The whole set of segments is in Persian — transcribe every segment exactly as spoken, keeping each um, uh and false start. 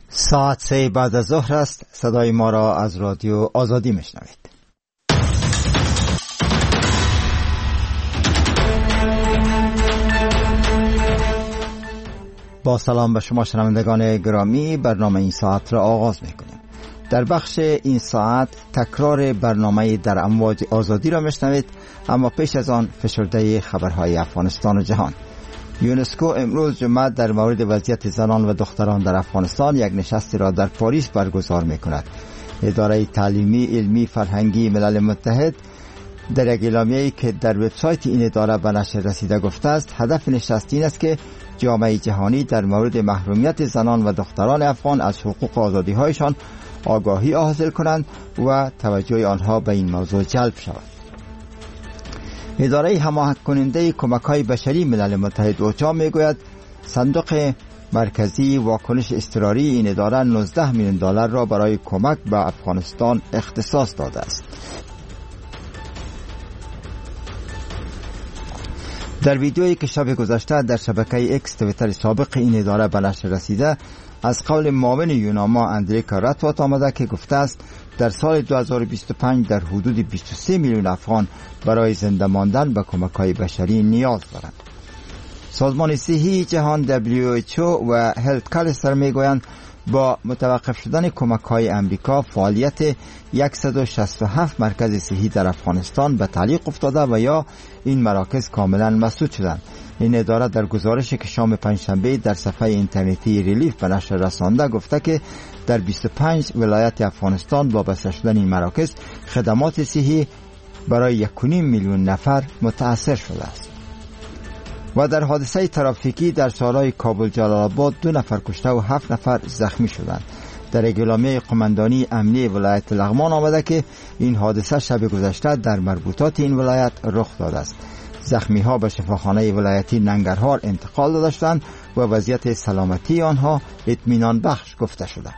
ساعت سه بعد از ظهر است. صدای ما را از رادیو آزادی میشنوید. با سلام به شما شنوندگان گرامی، برنامه این ساعت را آغاز میکنیم. در بخش این ساعت تکرار برنامه در امواج آزادی را میشنوید، اما پیش از آن فشرده خبرهای افغانستان و جهان. یونسکو امروز جمعه در مورد وضعیت زنان و دختران در افغانستان یک نشستی را در پاریس برگزار میکند. اداره تعلیمی، علمی، فرهنگی ملل متحد در یک اعلامیه‌ای که در وبسایت این اداره به نشر رسیده گفته است هدف نشست این است که جامعه جهانی در مورد محرومیت زنان و دختران افغان از حقوق و آزادی‌هایشان آگاهی حاصل کنند و توجه آنها به این موضوع جلب شود. اداره هماهنگ کننده کمک‌های بشری ملل متحد اوچا میگوید صندوق مرکزی واکنش اضطراری این اداره نوزده میلیون دلار را برای کمک به افغانستان اختصاص داده است. در ویدیویی که شب گذشته در شبکه اکس توییتر سابق این اداره به نشر رسیده، از قول معاون یوناما اندریکا راتوات آمده که گفته است در سال دو هزار و بیست و پنج در حدود بیست و سه میلیون افغان برای زنده ماندن به کمک‌های بشری نیاز دارند. سازمان صحی جهان دبلیو اچ او و هلت کالستر میگویند با متوقف شدن کمک‌های امریکا فعالیت صد و شصت و هفت مرکز صحی در افغانستان به تعلیق افتاده و یا این مراکز کاملا مسدود شدند. این اداره در گزارشی که شام پنجشنبه در صفحه اینترنتی ریلیف به نشر رسانده گفته که در بیست و پنج ولایت افغانستان وابسته شدن این مراکز خدمات صحی برای یک و نیم میلیون نفر متاثر شده است. و در حادثه ترافیکی در شهرهای کابل جلال آباد دو نفر کشته و هفت نفر زخمی شدند. در اعلامیه قماندانی امنی ولایت لغمان آمده که این حادثه شب گذشته در مربوطات این ولایت رخ داده است. زخمی ها به شفاخانه ولایتی ننگرهار انتقال داده شدند و وضعیت سلامتی آنها اطمینان بخش گفته شده.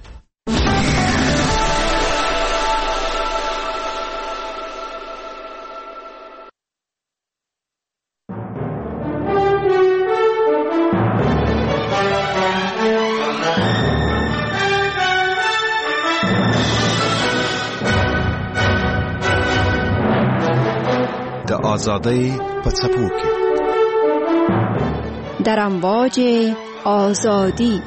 آزادی پڅپوکي در امواج آزادی.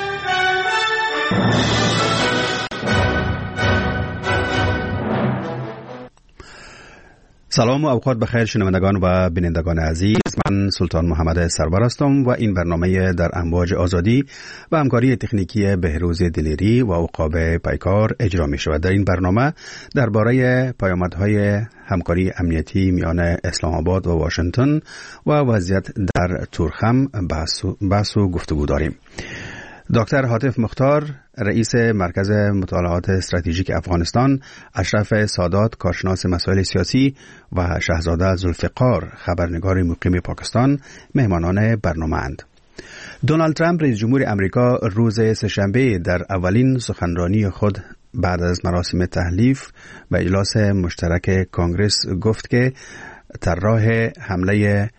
سلام و اوقات بخیر شنوندگان و بینندگان عزیز، من سلطان محمد سرور هستم و این برنامه در امواج آزادی و همکاری تکنیکی بهروز دلیری و عقاب پیکار اجرا می شود. در این برنامه درباره پیامدهای همکاری امنیتی میان اسلام آباد و واشنگتن و وضعیت در تورخم بحث و گفتگو داریم. دکتر حاتف مختار، رئیس مرکز مطالعات استراتژیک افغانستان، اشرف سادات، کارشناس مسائل سیاسی و شهزاده ذوالفقار، خبرنگار مقیم پاکستان، مهمانان برنامه اند. دونالد ترامپ رئیس جمهور امریکا روز سه‌شنبه در اولین سخنرانی خود بعد از مراسم تحلیف به اجلاس مشترک کانگرس گفت که طراح حمله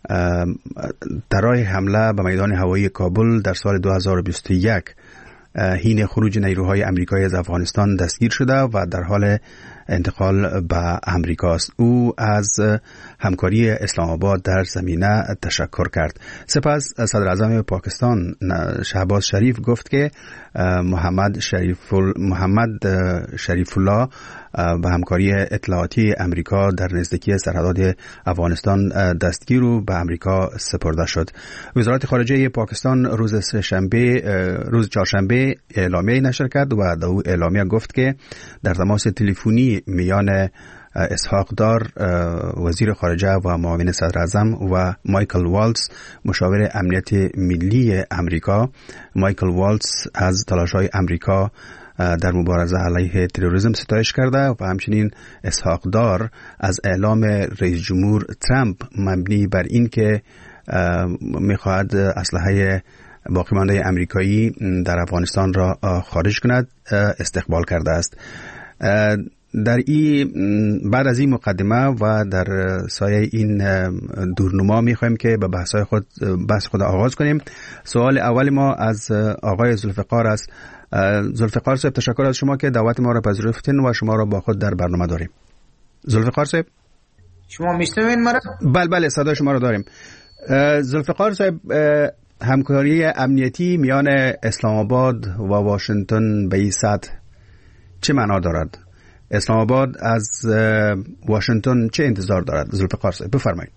در راه حمله به میدان هوایی کابل در سال دو هزار و بیست و یک حین خروج نیروهای امریکایی از افغانستان دستگیر شده و در حال انتقال به امریکا است. او از همکاری اسلام آباد در زمینه تشکر کرد. سپس صدر اعظم پاکستان شهباز شریف گفت که محمد شریف محمد شریف الله به همکاری اطلاعاتی امریکا در نزدیکی سرحدات افغانستان دستگیر و به امریکا سپرده شد. وزارت خارجه پاکستان روز سه‌شنبه روز چهارشنبه اعلامیه نشر کرد و در او اعلامیه گفت که در تماس تلفنی میان اسحاق دار وزیر خارجه و معاون صدر اعظم و مایکل والتز مشاور امنیت ملی امریکا، مایکل والتز از تلاش‌های امریکا در مبارزه علیه تروریسم ستایش کرده و همچنین اسحاق دار از اعلام رئیس جمهور ترامپ مبنی بر این که میخواهد اسلحه باقی مانده امریکایی در افغانستان را خارج کند استقبال کرده است. در این بعد از این مقدمه و در سایه این دورنما میخوایم که به بحث‌های خود بحث خود آغاز کنیم. سوال اول ما از آقای ذوالفقار است. ذوالفقار صاحب تشکر از شما که دعوت ما را پذیرفتین و شما را با خود در برنامه داریم. ذوالفقار صاحب شما میشنوین مرا؟ بله بله صدای شما را داریم. ذوالفقار صاحب، همکاری امنیتی میان اسلام آباد و واشنگتن به این سطح چه معنا دارد؟ اسلام آباد از واشنگتن چه انتظار دارد؟ ذوالفقار صاحب بفرمایید.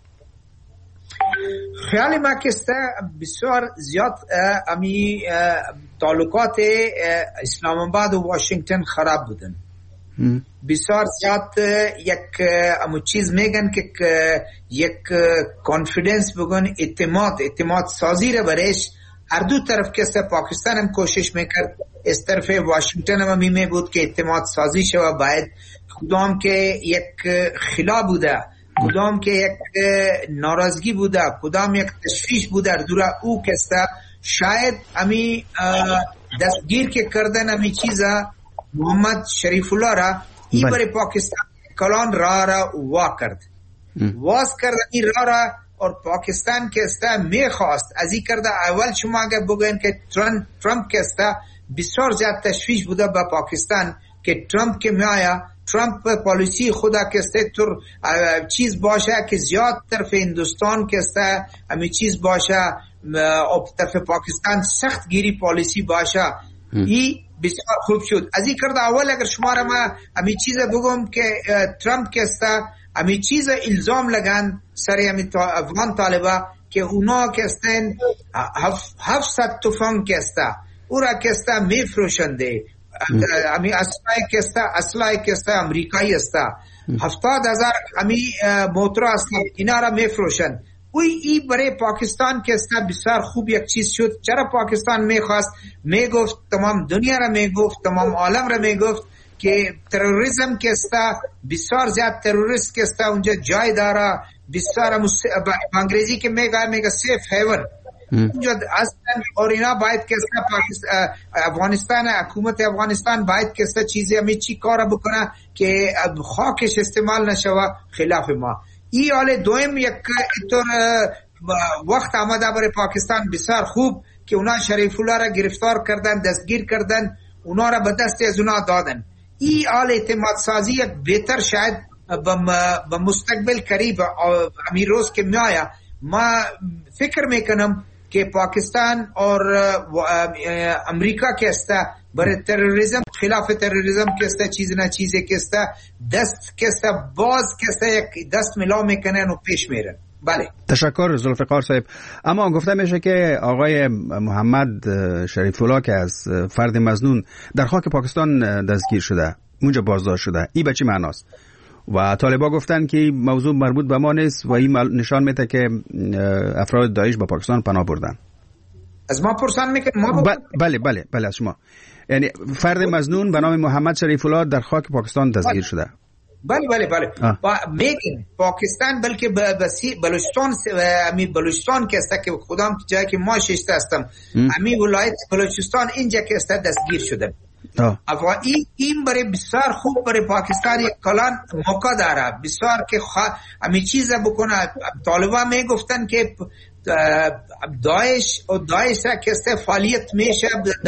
خیال ما که بسیار زیاد امی تعلقات اسلام آباد و واشنگتن خراب بودن. بسیار زیاد یک امو چیز میگن که یک کانفیدنس بگن اعتماد اعتماد سازی را برش هر دو طرف که است. پاکستان هم کوشش میکرد، از طرف واشنگتن هم می بود که اعتماد سازی شود. باید کدام که یک خلا بوده، کدام که یک ناراضگی بوده، کدام یک تشویش بوده دورا او که است، شاید امی دستگیر که کردن امی چیزا محمد شریف الله را ای برای پاکستان کلان را را وا کرد واز کرد این را را اور پاکستان که است میخواست از این کرده. اول شما اگر بگوین که ترامپ ترامپ که است بسیار زیاد تشویش بوده با پاکستان که ترامپ که میایا ترامپ پالیسی خدا که است تر چیز باشه که زیاد طرف هندوستان که است امی چیز باشه او طرف پاکستان سخت گیری پالیسی باشه. ای بسیار خوب شد. از این کرده اول اگر شما را ما امی چیز بگم که ترامپ که است امی چیز الزام لگن سر امی افغان طالبا که اونا که استن هفتصد تفنگ که است او را که است میفروشنده، امی اسلحه که است اسلحه که است امریکایی است، هفتاد هزار امی موتور است اینا را میفروشند. وی ای برای پاکستان که است بسیار خوب یک چیز شد. چرا پاکستان میخواست؟ میگفت تمام دنیا را میگفت، تمام عالم را میگفت که تروریسم که است بسیار زیاد تروریست که است اونجا جای داره. بسیار انگریزی که میگه میگه سیف هیون اونجا اصلا. اور اینا باید که است افغانستان، حکومت افغانستان باید که است چیزی همی چی کار بکنه که خاکش استعمال نشوه خلاف ما. ای حال دویم یک طور وقت آمده برای پاکستان بسیار خوب که اونا شریف الله را گرفتار کردن، دستگیر کردن، اونا را به دست از اونا دادن. ای حال اعتماد سازی یک بهتر شاید به مستقبل قریب امیر روز که میایا. ما فکر میکنم که پاکستان اور امریکا که است برای تروریسم، خلاف تروریسم که است چیز نه چیزی که است دست که است باز که است یک دست ملا میکنن و پیش میرن. بله تشکر ذوالفقار صاحب. اما گفته میشه که آقای محمد شریف الله که از فرد مظنون در خاک پاکستان دستگیر شده، اونجا بازداشت شده، این به چی معناست؟ و طالبا گفتن که موضوع مربوط به ما نیست و این نشان میده که افراد داعش به پاکستان پناه بردن. از ما پرسان میکنه ما ب... بله بله بله از شما. یعنی فرد مظنون به نام محمد شریف الله در خاک پاکستان دستگیر شده. بله بله بله با میگن پاکستان بلکه بسی بلوچستان امی بلوچستان که است که خودم جایی که ما ششته هستم امی ولایت بلوچستان اینجا که است دستگیر شده. افغان این برای بسیار خوب برای پاکستان یک کلان موقع داره بسیار که امی چیز بکنه. طالبان میگفتن که داعش و داعش را که است فعالیت میشه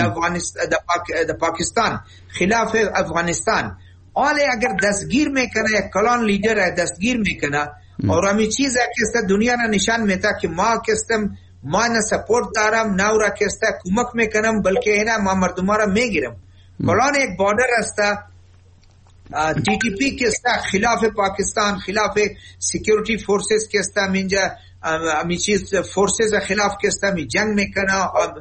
در پاکستان خلاف افغانستان. حالا اگر دستگیر میکنه یک کلان لیدر دستگیر میکنه اور امی چیز که است دنیا را نشان میده که ما که استم ما نه سپورت دارم نه را که است کمک میکنم بلکه اینا ما مردم را میگیرم. کلان یک بارڈر است ٹی ٹی پی کے است خلاف پاکستان، خلاف سیکیورٹی فورسز کے است اینجا امی چیز فورسز خلاف کے است می جنگ میکنه،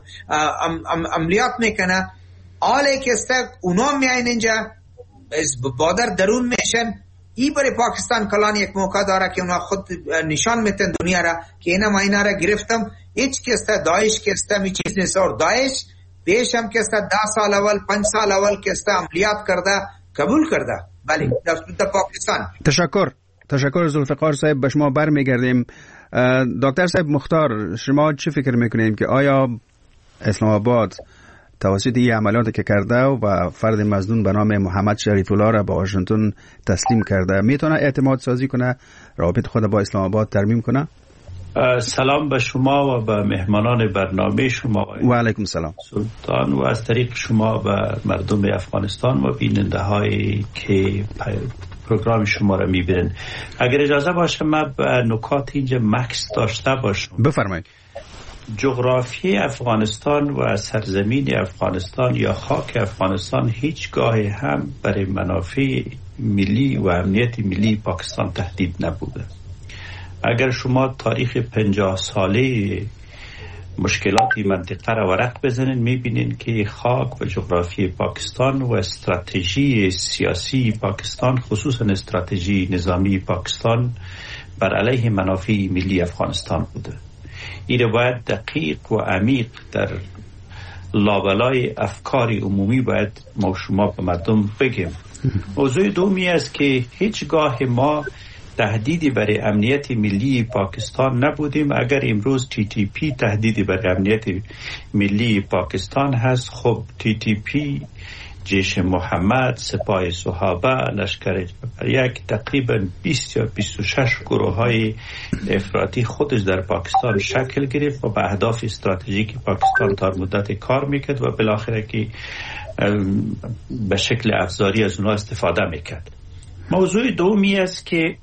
عملیات میکنه. آله که است اونا میاین اینجا از بارڈر درون میشن. ای برای پاکستان کلان یک موقع داره که اونا خود نشان میتن دنیا را که اینا ما اینا را گرفتم. هیچ که است داعش که است می چیز نیست. اور داعش دیش هم که است ده سال اول پنج سال اول که است عملیات کرده قبول کرده. بله در پاکستان. تشکر تشکر ذوالفقار صاحب. به شما برمیگردیم. دکتر صاحب مختار، شما چی فکر میکنید که آیا اسلام آباد توسط این عملیات که کرده و فرد مظنون به نام محمد شریف الله را به واشنگتن تسلیم کرده، میتونه اعتماد سازی کنه، روابط خود با اسلام آباد ترمیم کنه؟ سلام به شما و به مهمانان برنامه شما و علیکم سلام سلطان، و از طریق شما به مردم افغانستان و بیننده هایی که پروگرام شما را میبینن. اگر اجازه باشه من به نکات اینجا مکس داشته باشم. بفرمایید. جغرافی افغانستان و سرزمین افغانستان یا خاک افغانستان هیچگاه هم برای منافع ملی و امنیت ملی پاکستان تهدید نبوده. اگر شما تاریخ پنجاه ساله مشکلات منطقه را ورق بزنین میبینین که خاک و جغرافی پاکستان و استراتژی سیاسی پاکستان، خصوصا استراتژی نظامی پاکستان، بر علیه منافع ملی افغانستان بوده. این را باید دقیق و عمیق در لابلای افکار عمومی باید ما شما به مردم بگیم. موضوع دومی است که هیچگاه ما تهدیدی برای امنیت ملی پاکستان نبودیم. اگر امروز تی تی پی تهدیدی برای امنیت ملی پاکستان هست، خب تی تی پی، جیش محمد، سپاه صحابه، لشکر یک، تقریبا بیست یا بیست و شش گروه های افراطی خودش در پاکستان شکل گرفت و به اهداف استراتژیک پاکستان تا مدت کار میکرد و بالاخره که به شکل افزاری از اونها استفاده میکرد. موضوع دومی است که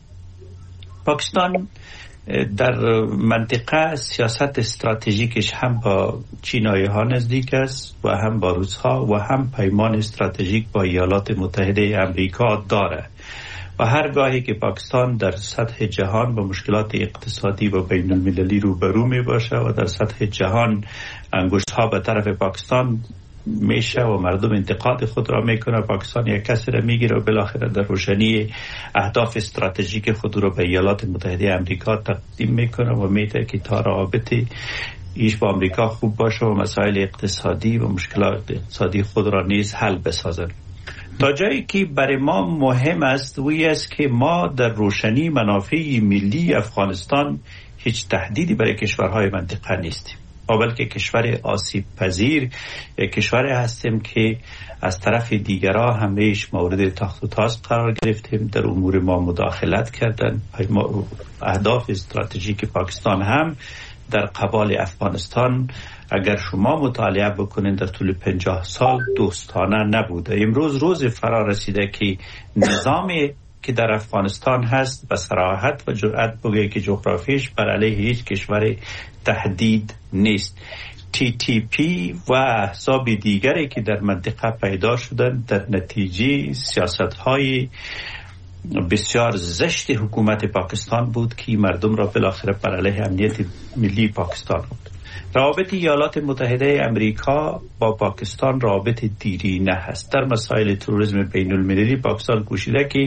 پاکستان در منطقه سیاست استراتژیکش هم با چینایی ها نزدیک است و هم با روس ها و هم پیمان استراتژیک با ایالات متحده امریکا داره و هر گاهی که پاکستان در سطح جهان با مشکلات اقتصادی و بین المللی روبرو می باشه و در سطح جهان انگشت ها به طرف پاکستان میشه و مردم انتقاد خود را میکنه، پاکستان یک کسی را میگیره و بالاخره در روشنی اهداف استراتژیک خود را به ایالات متحده امریکا تقدیم میکنه و میده که تا رابطه ایش با امریکا خوب باشه و مسائل اقتصادی و مشکلات اقتصادی خود را نیز حل بسازن. تا جایی که برای ما مهم است وی است که ما در روشنی منافع ملی افغانستان هیچ تهدیدی برای کشورهای منطقه نیستیم، بلکه کشور آسیب پذیر، کشور هستیم که از طرف دیگرها همیشه مورد تاخت و تاز قرار گرفتیم، در امور ما مداخلت کردن. اهداف استراتژیک پاکستان هم در قبال افغانستان اگر شما مطالعه بکنید در طول پنجاه سال دوستانه نبوده. امروز روز فرا رسیده که نظامی که در افغانستان هست به صراحت و جرأت بگه که جغرافیش بر علیه هیچ کشور تهدید نیست. تی تی پی و احزاب دیگری که در منطقه پیدا شدن در نتیجه سیاست‌های بسیار زشت حکومت پاکستان بود که مردم را بالاخره بر علیه امنیت ملی پاکستان بود. روابط ایالات متحده امریکا با پاکستان روابط دیرینه هست. در مسائل تروریسم بین المللی پاکستان کوشیده که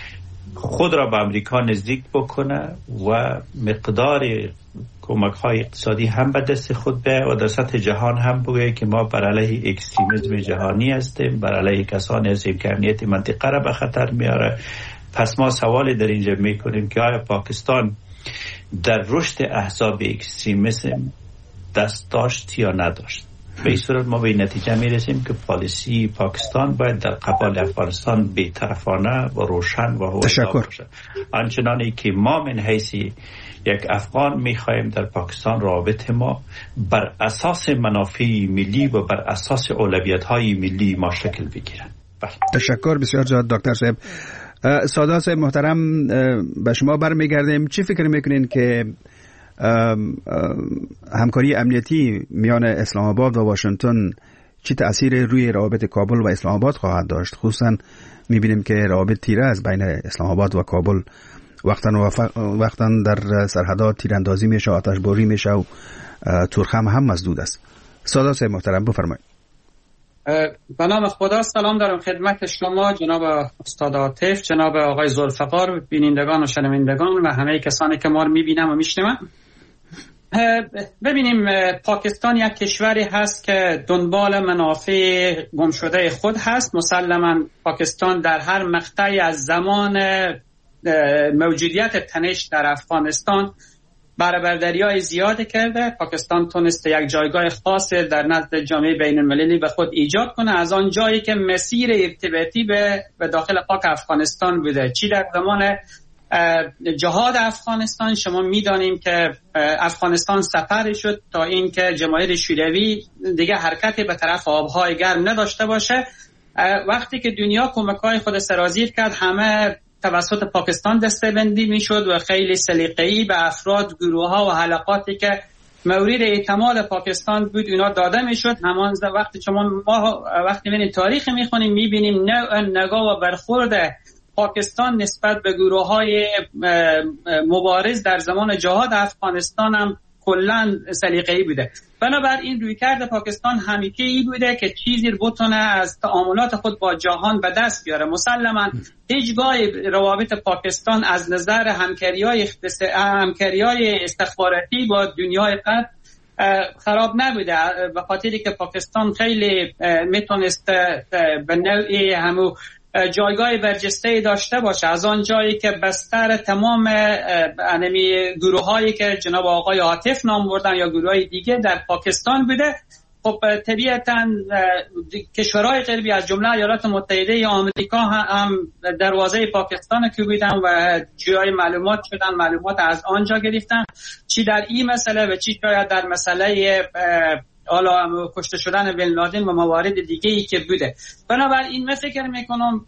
خود را به امریکا نزدیک بکنه و مقدار کمک های اقتصادی هم به دست خود به و در سطح جهان هم بگه که ما بر علیه اکستریمیسم جهانی هستیم، بر علیه کسانی هستیم که امنیت منطقه را به خطر میاره. پس ما سوالی در اینجا میکنیم که آیا پاکستان در رشد احزاب اکستریمیسم دست داشت یا نداشت؟ به این صورت ما به نتیجه میرسیم که پالیسی پاکستان باید در قبال افغانستان بی‌طرفانه و روشن و هوشیار باشه. آنچنانی که ما من حیث یک افغان میخواهیم در پاکستان روابط ما بر اساس منافع ملی و بر اساس اولویت‌های ملی ما شکل بگیرن. تشکر بسیار زیاد دکتر صاحب. سادات صاحب محترم، به شما برمیگردیم. چی فکر میکنین که ام ام همکاری امنیتی میان اسلام آباد و واشنگتن چه تأثیر روی روابط کابل و اسلام آباد خواهد داشت؟ خصوصا میبینیم که روابط تیره از بین اسلام آباد و کابل وقتا وقتا در سرحدات تیراندازی میشه، آتشباری میشه و تورخم هم مسدود است. سادات صاحب محترم بفرمایید. به نام خدا سلام دارم خدمت شما جناب استاد عاطف، جناب آقای ذوالفقار، بینندگان و شنوندگان و همه کسانی که ما رو میبینن و میشنون. ببینیم پاکستان یک کشوری هست که دنبال منافع گم شده خود هست. مسلما پاکستان در هر مقطعی از زمان موجودیت تنش در افغانستان برابرداری‌های زیاد کرده. پاکستان تونسته یک جایگاه خاص در نزد جامعه بین‌المللی به خود ایجاد کنه، از آن جایی که مسیر ارتباطی به به داخل خاک افغانستان بوده. چی در زمان جهاد افغانستان شما میدانیم که افغانستان سپری شد تا اینکه جماهیر شوروی دیگه حرکتی به طرف آبهای گرم نداشته باشه. وقتی که دنیا کمک‌های خود سرازیر کرد، همه توسط پاکستان دسته‌بندی میشد و خیلی سلیقه‌ای به افراد، گروه‌ها و حلقاتی که مورد اعتماد پاکستان بود اینا داده میشد. همان وقتی شما ما وقتی می‌بینیم تاریخ می‌خونیم می‌بینیم نوع نگاه و برخورد پاکستان نسبت به گروه‌های مبارز در زمان جهاد افغانستان هم کلاً سلیقه‌ای بوده. بنابراین رویکرد پاکستان همیشه ای بوده که چیزی رو بتونه از تعاملات خود با جهان به دست بیاره. مسلماً هیچگاه روابط پاکستان از نظر همکاری‌های اختص... همکاری‌های استخباراتی با دنیای غرب خراب نبوده، به خاطری که پاکستان خیلی میتونست به نوعی همو جایگاه برجسته داشته باشه، از آن جایی که بستر تمام انمی گروه هایی که جناب آقای عاطف نام بردن یا گروه های دیگه در پاکستان بوده. خب طبیعتاً کشورهای غربی از جمله ایالات متحده آمریکا هم دروازه پاکستان که بودن و جای معلومات شدن، معلومات از آنجا گرفتن، چی در این مسئله و چی شاید در مسئله حالا کشته شدن بن لادن و موارد دیگه ای که بوده. بنابراین من فکر میکنم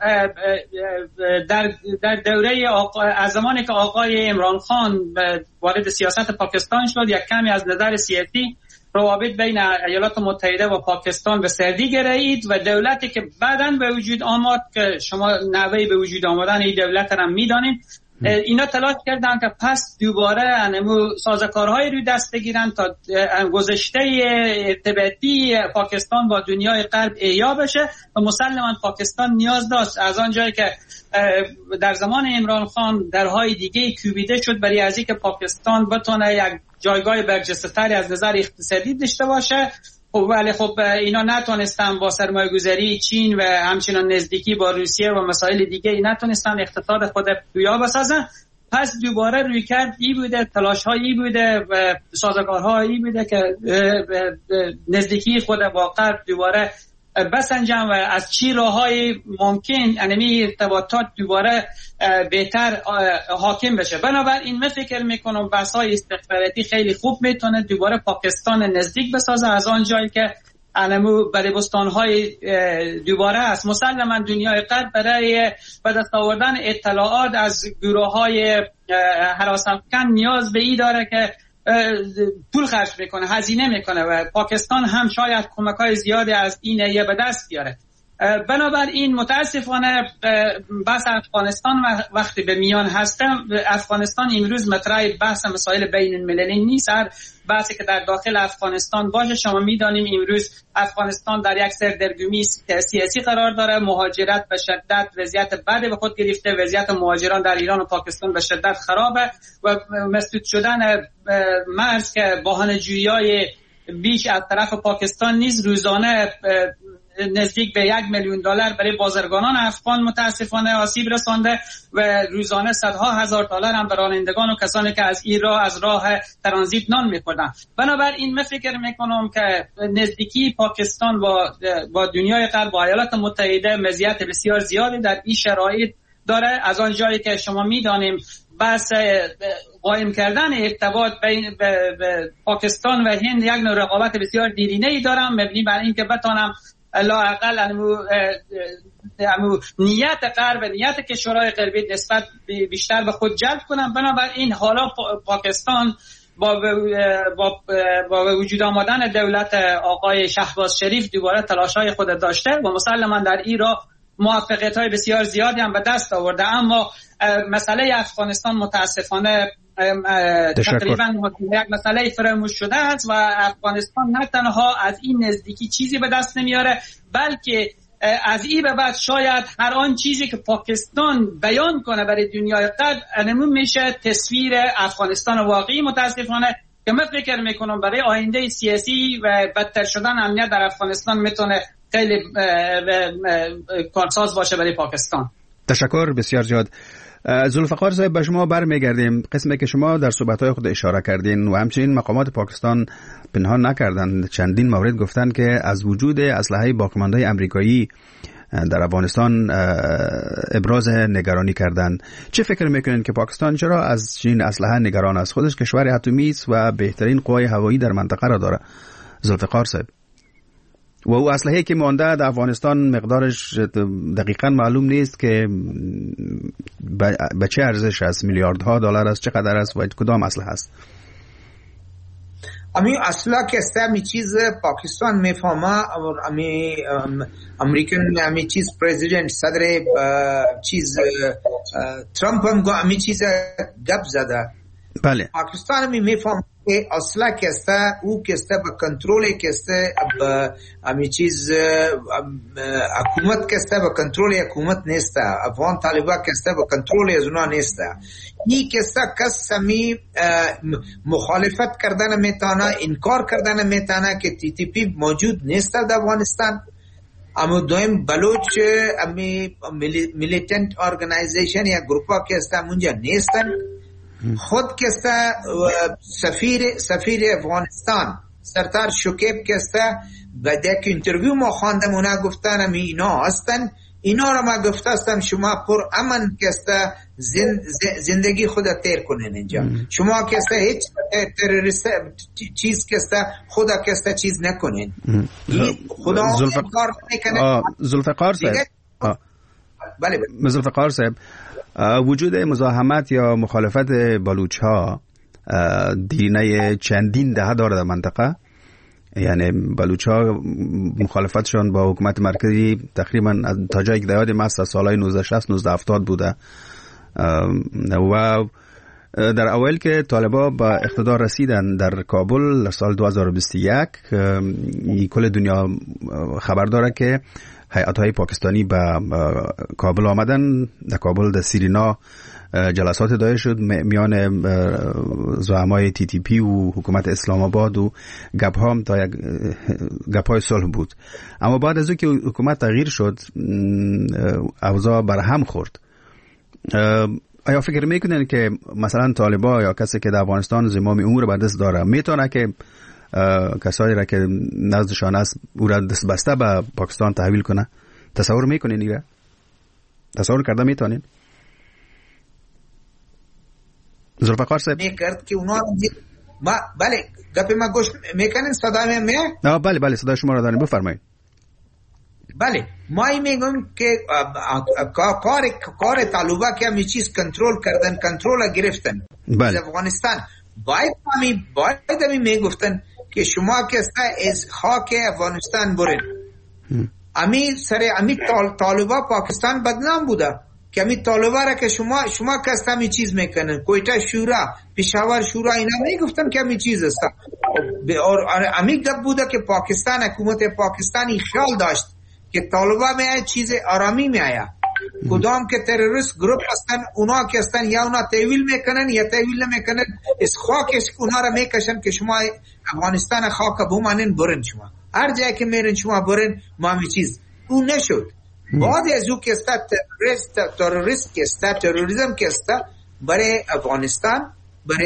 در در دوره از زمانی که آقای عمران خان وارد سیاست پاکستان شد، یک کمی از نظر سیاسی روابط بین ایالات متحده و پاکستان به سردی گرایید و دولتی که بعداً به وجود آمد که شما نوعی به وجود آمدن این دولت را میدانید، اینا تلاش کردن که پس دوباره انمو سازوکارهای روی دست بگیرن تا گذشته ارتباطی پاکستان با دنیای غرب احیا بشه و مسلماً پاکستان نیاز داشت از آن جایی که در زمان عمران خان درهای دیگه کوبیده شد برای از اینکه پاکستان بتونه یک جایگاه برجسته‌تری از نظر اقتصادی داشته باشه. خب ولی خب اینا نتونستن با سرمایه‌گذاری چین و همچنان نزدیکی با روسیه و مسائل دیگه ای نتونستن اقتصاد خود پویا بسازن. پس دوباره روی کرد ای بوده، تلاش هایی بوده و سازوکارهایی بوده که نزدیکی خود با غرب دوباره بسنجن و از چی راههای ممکن انمی ارتباطات دوباره بهتر حاکم بشه. بنابراین من فکر میکنم بحث‌های استخباراتی خیلی خوب میتونه دوباره پاکستان نزدیک بسازه از آن جایی که انمو برای بستان‌های دوباره است. مسلماً دنیای غرب برای به دست آوردن اطلاعات از گروه‌های هراس افکن نیاز به ای داره که پول خرج میکنه، هزینه میکنه و پاکستان هم شاید کمک‌های زیادی از این ایه به دست بیاره. بنابراین متاسفانه بحث افغانستان وقتی به میان هسته، افغانستان امروز مطرح بحث مسائل بین المللی نیست. هر بحثی که در داخل افغانستان باشه، شما میدانیم امروز افغانستان در یک سردرگمی سیاسی قرار داره، مهاجرت به شدت وضعیت بدی به خود گرفته، وضعیت مهاجران در ایران و پاکستان به شدت خرابه و مسدود شدن مرز که بهانه‌جویی‌های بیش از طرف پاکستان نیز روزانه نزدیک به یک میلیون دلار برای بازرگانان افغان متاسفانه آسیب رسانده و روزانه صدها هزار دلار هم به رانندگان و کسانی که از این راه از راه ترانزیت نان می‌خوردن. بنابراین من فکر میکنم که نزدیکی پاکستان با با دنیای غرب با ایالات متحده مزیت بسیار زیادی در این شرایط داره، از آن جایی که شما میدانیم بحث قائم کردن ارتباط بین پاکستان و هند یک نوع رقابت بسیار دیرینه‌ای دارم، مبنی بر اینکه بتونم لااقل امو امو نیت غرب، نیت کشورهای غربی نسبت بیشتر به خود جلب کنم. بنابراین حالا پاکستان با با با وجود آمدن دولت آقای شهباز شریف دوباره تلاش‌های خود داشته و مسلماً در این راه موفقیت‌های بسیار زیادی هم به دست آورده، اما مسئله افغانستان متاسفانه تقریبا یک مسئله فراموش شده است و افغانستان نه تنها از این نزدیکی چیزی به دست نمیاره، بلکه از این به بعد شاید هر آن چیزی که پاکستان بیان کنه برای دنیای غرب انمون میشه تصویر افغانستان واقعی. متاسفانه که من فکر میکنم برای آینده سیاسی و بدتر شدن امنیت در افغانستان میتونه خیلی کارساز باشه برای پاکستان. تشکر بسیار زیاد. ذوالفقار صاحب به شما برمیگردیم. قسمی که شما در صحبت‌های خود اشاره کردین و همچنین مقامات پاکستان پنهان نکردند، چندین مورد گفتن که از وجود اسلحه باقیمانده آمریکایی در افغانستان ابراز نگرانی کردند. چه فکر میکنین که پاکستان چرا از این اسلحه نگران است؟ خودش کشور اتمی است و بهترین قوای هوایی در منطقه را داره. ذوالفقار صاحب، و او اسلحه‌ای که مانده در افغانستان مقدارش دقیقاً معلوم نیست که به چه ارزش است، میلیاردها دلار است، چقدر است و کدام اسلحه است؟ امی اصلا که سمی چیز پاکستان میفهمه، امی امریکن امی چیز پرزیدنت صدر چیز ترامپ هم امی چیز گپ زده. بله. پاکستان می میفهمه که اصلا که است او که است به کنترل که است امی چیز حکومت که است به کنترل حکومت نیست، افغان طالبان که است به کنترل از اونا نیست. این که است کس می مخالفت کردن میتونه، انکار کردن میتونه که تی تی پی موجود نیست در افغانستان. اما دویم بلوچ امی میلیتنت ارگانایزیشن یا گروپا که است اونجا نیستن. خود که است سفیر سفیر افغانستان سردار شکیب که است بعد یک اینترویو ما خواندم، اونا گفتن می اینا هستن، اینا را ما گفتم شما پر امن که است زندگی خود تیر کنین اینجا. شما که است هیچ تروریست چیز که است خدا که است چیز نکنین. خدا کار نکنه. ذوالفقار صاحب، بله بله ذوالفقار صاحب، وجود مزاحمت یا مخالفت بلوچ ها دینه چندین دهه داره در منطقه. یعنی بلوچ ها مخالفتشون با حکومت مرکزی تقریبا تا جایی که در یادم است سالهای نوزده شصت نوزده هفتاد بوده و در اول که طالبان با اقتدار رسیدن در کابل در سال دو هزار و بیست و یک، کل دنیا خبر داره که هیئت‌های پاکستانی به کابل آمدن. در کابل در سیرینا جلسات دایر شد میان زعمای تی تی پی و حکومت اسلام آباد و گپ ها تا یک گپ های صلح بود. اما بعد از او که حکومت تغییر شد اوضاع برهم خورد. آیا فکر میکنن که مثلا طالبان یا کسی که در افغانستان زمام امور به دست داره میتونه که کسایی را که نزدشان است او را دست بسته به پاکستان تحویل کنه؟ تصور میکنین دیگه؟ تصور کرده میتونین؟ ذوالفقار صاحب میکرد که اونا ما بله گپ ما گوش میکنین؟ صدا می نه بله بله صدا شما را داریم، بفرمایید. بله ما میگم که کار کار طالبا که می چیز کنترل کردن، کنترل گرفتن بله. افغانستان باید می باید می میگفتن که شما که از خاک افغانستان برین. امی سر امی طالبا پاکستان بدنام بوده که امی طالبا را که شما شما که امی چیز میکنن، کویتا شورا، پشاور شورا، اینا میگفتن که امی چیز است. اور امی گپ بوده که پاکستان حکومت پاکستانی خیال داشت که طالبا می چیز آرامی می آیا. کدام که تروریست گروپ هستن اونا که هستن یا اونا تحویل میکنن یا تحویل نمیکنن، از خاکش اونا را میکشن که شما افغانستان خاک بومانین برن، شما هر جایی که میرن شما برن. ما می چیز اون نشد. بعد از او که است تروریست تروریست که است تروریسم که است برای افغانستان، برای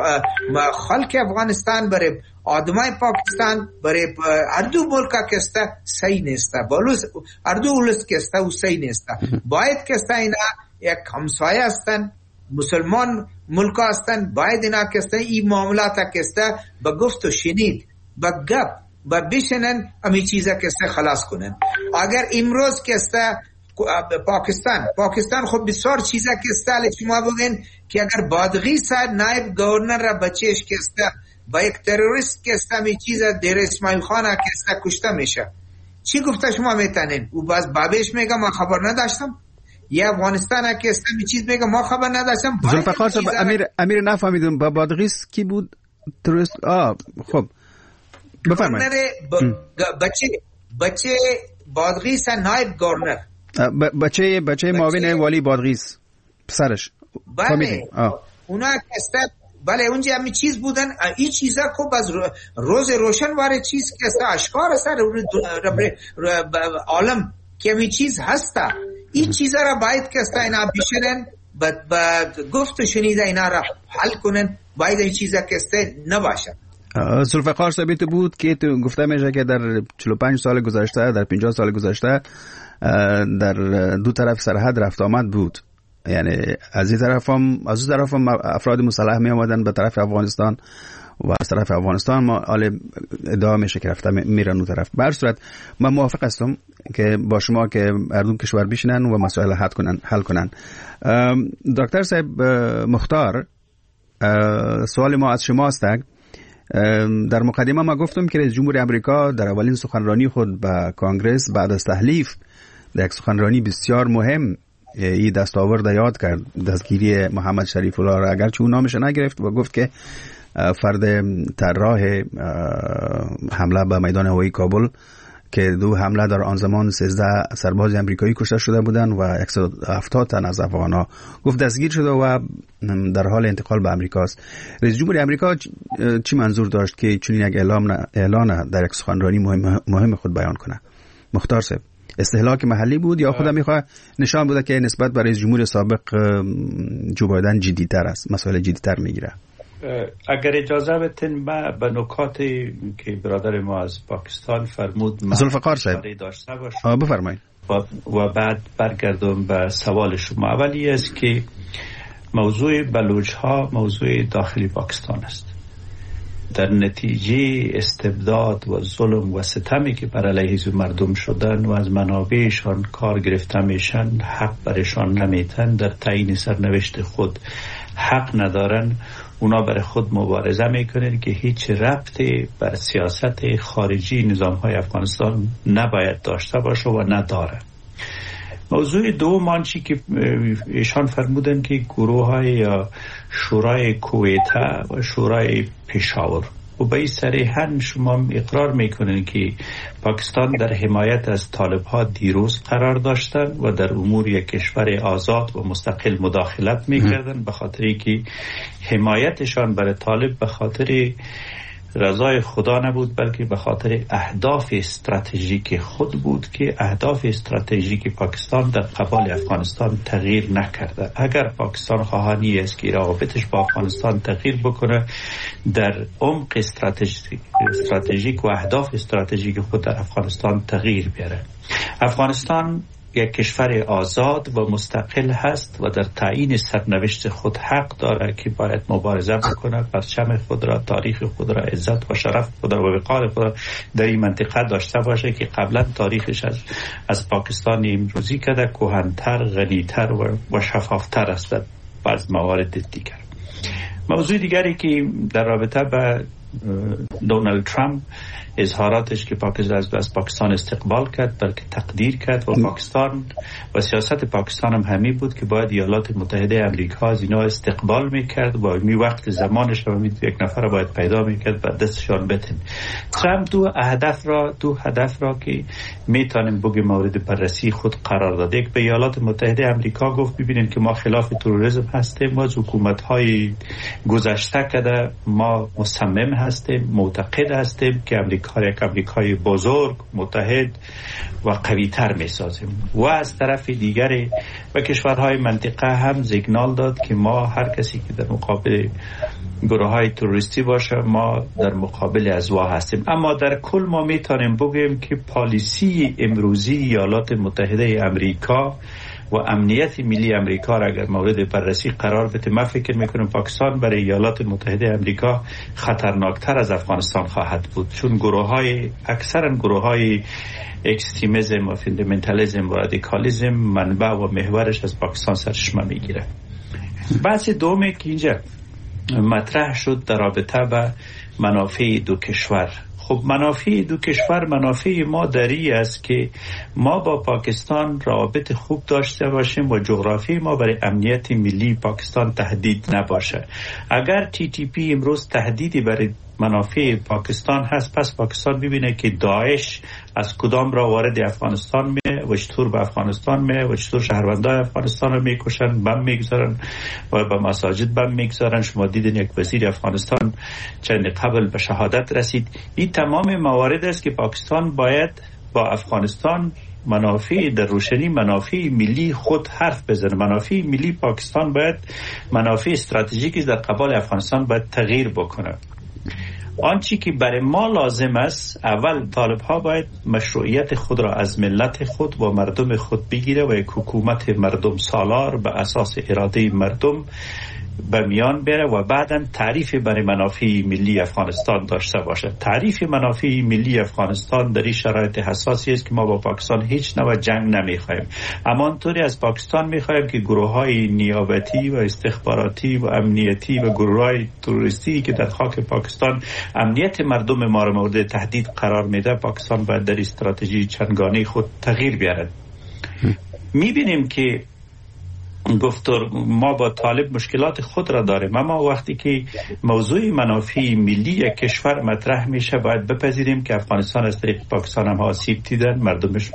خلق افغانستان، برای آدمای پاکستان، برای اردو ملکا که است صحیح نیست. بلوس اردو ولس که است او صحیح نیست. باید که است اینا یک همسایه هستن، مسلمان ملکا هستن، باید اینا که است این معاملات که است با گفت و شنید با گپ با بشنن امی چیزا که است خلاص کنن. اگر امروز که است پاکستان پاکستان خود بسیار چیزا که است شما بگین که اگر بادغی صاحب نایب گورنر را بچهش که است با یک تروریست که است می چیزا در اسماعیل خان که است کشته میشه، چی گفته شما میتونین؟ او باز بابش میگه ما خبر نداشتم، یا افغانستان که است می چیز میگه ما خبر نداشتم. ذوالفقار صاحب امیر امیر نفهمیدم با بادغی کی بود تروریست؟ آ خب بفرمایید. بچه بچه بادغی صاحب نایب گورنر، بچه بچه معاون والی بادغیس پسرش. بله اونا که بله اونجا همین چیز بودن. این چیزا خوب از روز روشن واره چیز که است اشکار است عالم که همین چیز هستا. این چیزا را باید که است اینا بشنن بعد بعد گفت شنیده اینا را حل کنن، باید این چیزا که است نباشه. ذوالفقار ثابت بود که تو گفته میشه که در چهل و پنج سال گذشته، در پنجاه سال گذشته در دو طرف سرحد رفت آمد بود. یعنی از این طرف هم از اون طرف هم افراد مسلح می آمدن به طرف افغانستان و از طرف افغانستان ما حال ادعا میشه که رفته میرن اون طرف. به هر صورت من موافق هستم که با شما که اردوم کشور بشینن و مسائل حل کنن حل کنن. دکتر صاحب مختار، سوال ما از شما است. در مقدمه ما گفتم که رئیس جمهور امریکا در اولین سخنرانی خود به کانگرس بعد از تحلیف در یک سخنرانی بسیار مهم این دستاورد یاد کرد، دستگیری محمد شریف الله را، اگرچه اون نامش نگرفت و گفت که فرد طراح حمله به میدان هوایی کابل که دو حمله در آن زمان سیزده سرباز امریکایی کشته شده بودند و صد و هفتاد تن از افغان‌ها گفت دستگیر شده و در حال انتقال به امریکا است. رئیس جمهور امریکا چی منظور داشت که چنین یک اعلام اعلان در یک سخنرانی مهم, مهم خود بیان کنه؟ مختار صاحب، استهلاک محلی بود یا خودم میخواد نشان بوده که نسبت به رئیس جمهور سابق جو بایدن جدی‌تر است، مسائل جدی‌تر میگیره؟ اگر اجازه بدین ما به نکاتی که برادر ما از پاکستان فرمود ذوالفقار صاحب بفرمایید و بعد برگردم به سوال شما. اولی است که موضوع بلوچ ها موضوع داخلی پاکستان است. در نتیجه استبداد و ظلم و ستمی که بر علیه مردم شدن و از منابعشان کار گرفته میشن، حق برشان نمیتن، در تعیین سرنوشت خود حق ندارن، اونا برای خود مبارزه میکنن که هیچ ربطی بر سیاست خارجی نظام های افغانستان نباید داشته باشه و نداره. موضوع دوم آنچه که ایشان فرمودن که گروه های یا شورای کویته و شورای پشاور و به این صریحاً شما اقرار میکنن که پاکستان در حمایت از طالب ها دیروز قرار داشتن و در امور یک کشور آزاد و مستقل مداخلت میکردن، به خاطری که حمایتشان برای طالب به خاطر رضای خدا نبود بلکه به خاطر اهداف استراتژیک خود بود که اهداف استراتژیک پاکستان در قبال افغانستان تغییر نکرده. اگر پاکستان خواهانی است که روابطش با افغانستان تغییر بکنه، در عمق استراتژیک استراتژیک و اهداف استراتژیک خود در افغانستان تغییر بیاره. افغانستان یک کشور آزاد و مستقل هست و در تعیین سرنوشت خود حق داره که باید مبارزه بکنه، پرچم خود را، تاریخ خود را، عزت و شرف خود را و وقار خود را در این منطقه داشته باشه که قبلا تاریخش از از پاکستان امروزی کده کهن‌تر، غنی‌تر و, و شفافتر است در بعض موارد دیگر. موضوع دیگری که در رابطه با دونالد ترامپ اظهاراتش که پاکستان از پاکستان استقبال کرد بلکه تقدیر کرد و پاکستان و سیاست پاکستان هم همین بود که باید ایالات متحده امریکا از اینا استقبال میکرد و می وقت زمانش رو یک نفر باید پیدا میکرد و دستشان بتن. ترامپ دو هدف را دو هدف را که میتونیم بگیم مورد بررسی خود قرار داده. یک به ایالات متحده امریکا گفت ببینید که ما خلاف تروریسم هستیم، ما از حکومت‌های گذشته کده ما مصمم هستیم، معتقد هستیم که امریکا یک امریکای بزرگ، متحد و قوی تر می سازیم. و از طرف دیگری و کشورهای منطقه هم سیگنال داد که ما هر کسی که در مقابل گروه های تروریستی باشه ما در مقابل از وا هستیم. اما در کل ما می تانیم بگیم که پالیسی امروزی ایالات متحده امریکا و امنیت ملی امریکا را اگر مورد بررسی قرار بده، من فکر میکنم پاکستان برای ایالات متحده امریکا خطرناکتر از افغانستان خواهد بود، چون گروه های اکثرا گروه های اکستریمیسم و فاندامنتالیسم و رادیکالیسم منبع و محورش از پاکستان سرچشمه میگیره. بحث دومی که اینجا مطرح شد در رابطه با منافع دو کشور. خب منافع دو کشور منافع ما دری است که ما با پاکستان روابط خوب داشته باشیم و جغرافی ما برای امنیت ملی پاکستان تهدید نباشه. اگر تی تی پی امروز تهدیدی برای منافع پاکستان هست، پس پاکستان ببینه که داعش از کدام را وارد افغانستان می و چطور به افغانستان می و چطور شهروندای افغانستان رو میکشن، بم میگذارن و به مساجد بم میگذارن. شما دیدین یک وزیر افغانستان چند قبل به شهادت رسید. این تمام موارد است که پاکستان باید با افغانستان منافع در روشنی منافع ملی خود حرف بزنه. منافع ملی پاکستان باید منافع استراتژیکی در قبال افغانستان باید تغییر بکنه. آنچه که برای ما لازم است، اول طالب ها باید مشروعیت خود را از ملت خود و مردم خود بگیره و یک حکومت مردم سالار به اساس اراده مردم به میان بره و بعداً تعریف برای منافع ملی افغانستان داشته باشه. تعریف منافع ملی افغانستان در این شرایط حساسی است که ما با پاکستان هیچ نوع جنگ نمیخوایم، اما آنطوری از پاکستان میخوایم که گروه های نیابتی و استخباراتی و امنیتی و گروه های تروریستی که در خاک پاکستان امنیت مردم ما را مورد تهدید قرار میده، پاکستان باید در استراتژی چندگانه خود تغییر بیاره. میبینیم که گفتار ما با طالب مشکلات خود را داریم، اما وقتی که موضوع منافع ملی یک کشور مطرح میشه باید بپذیریم که افغانستان از طریق پاکستان هم آسیب دیدن، مردمش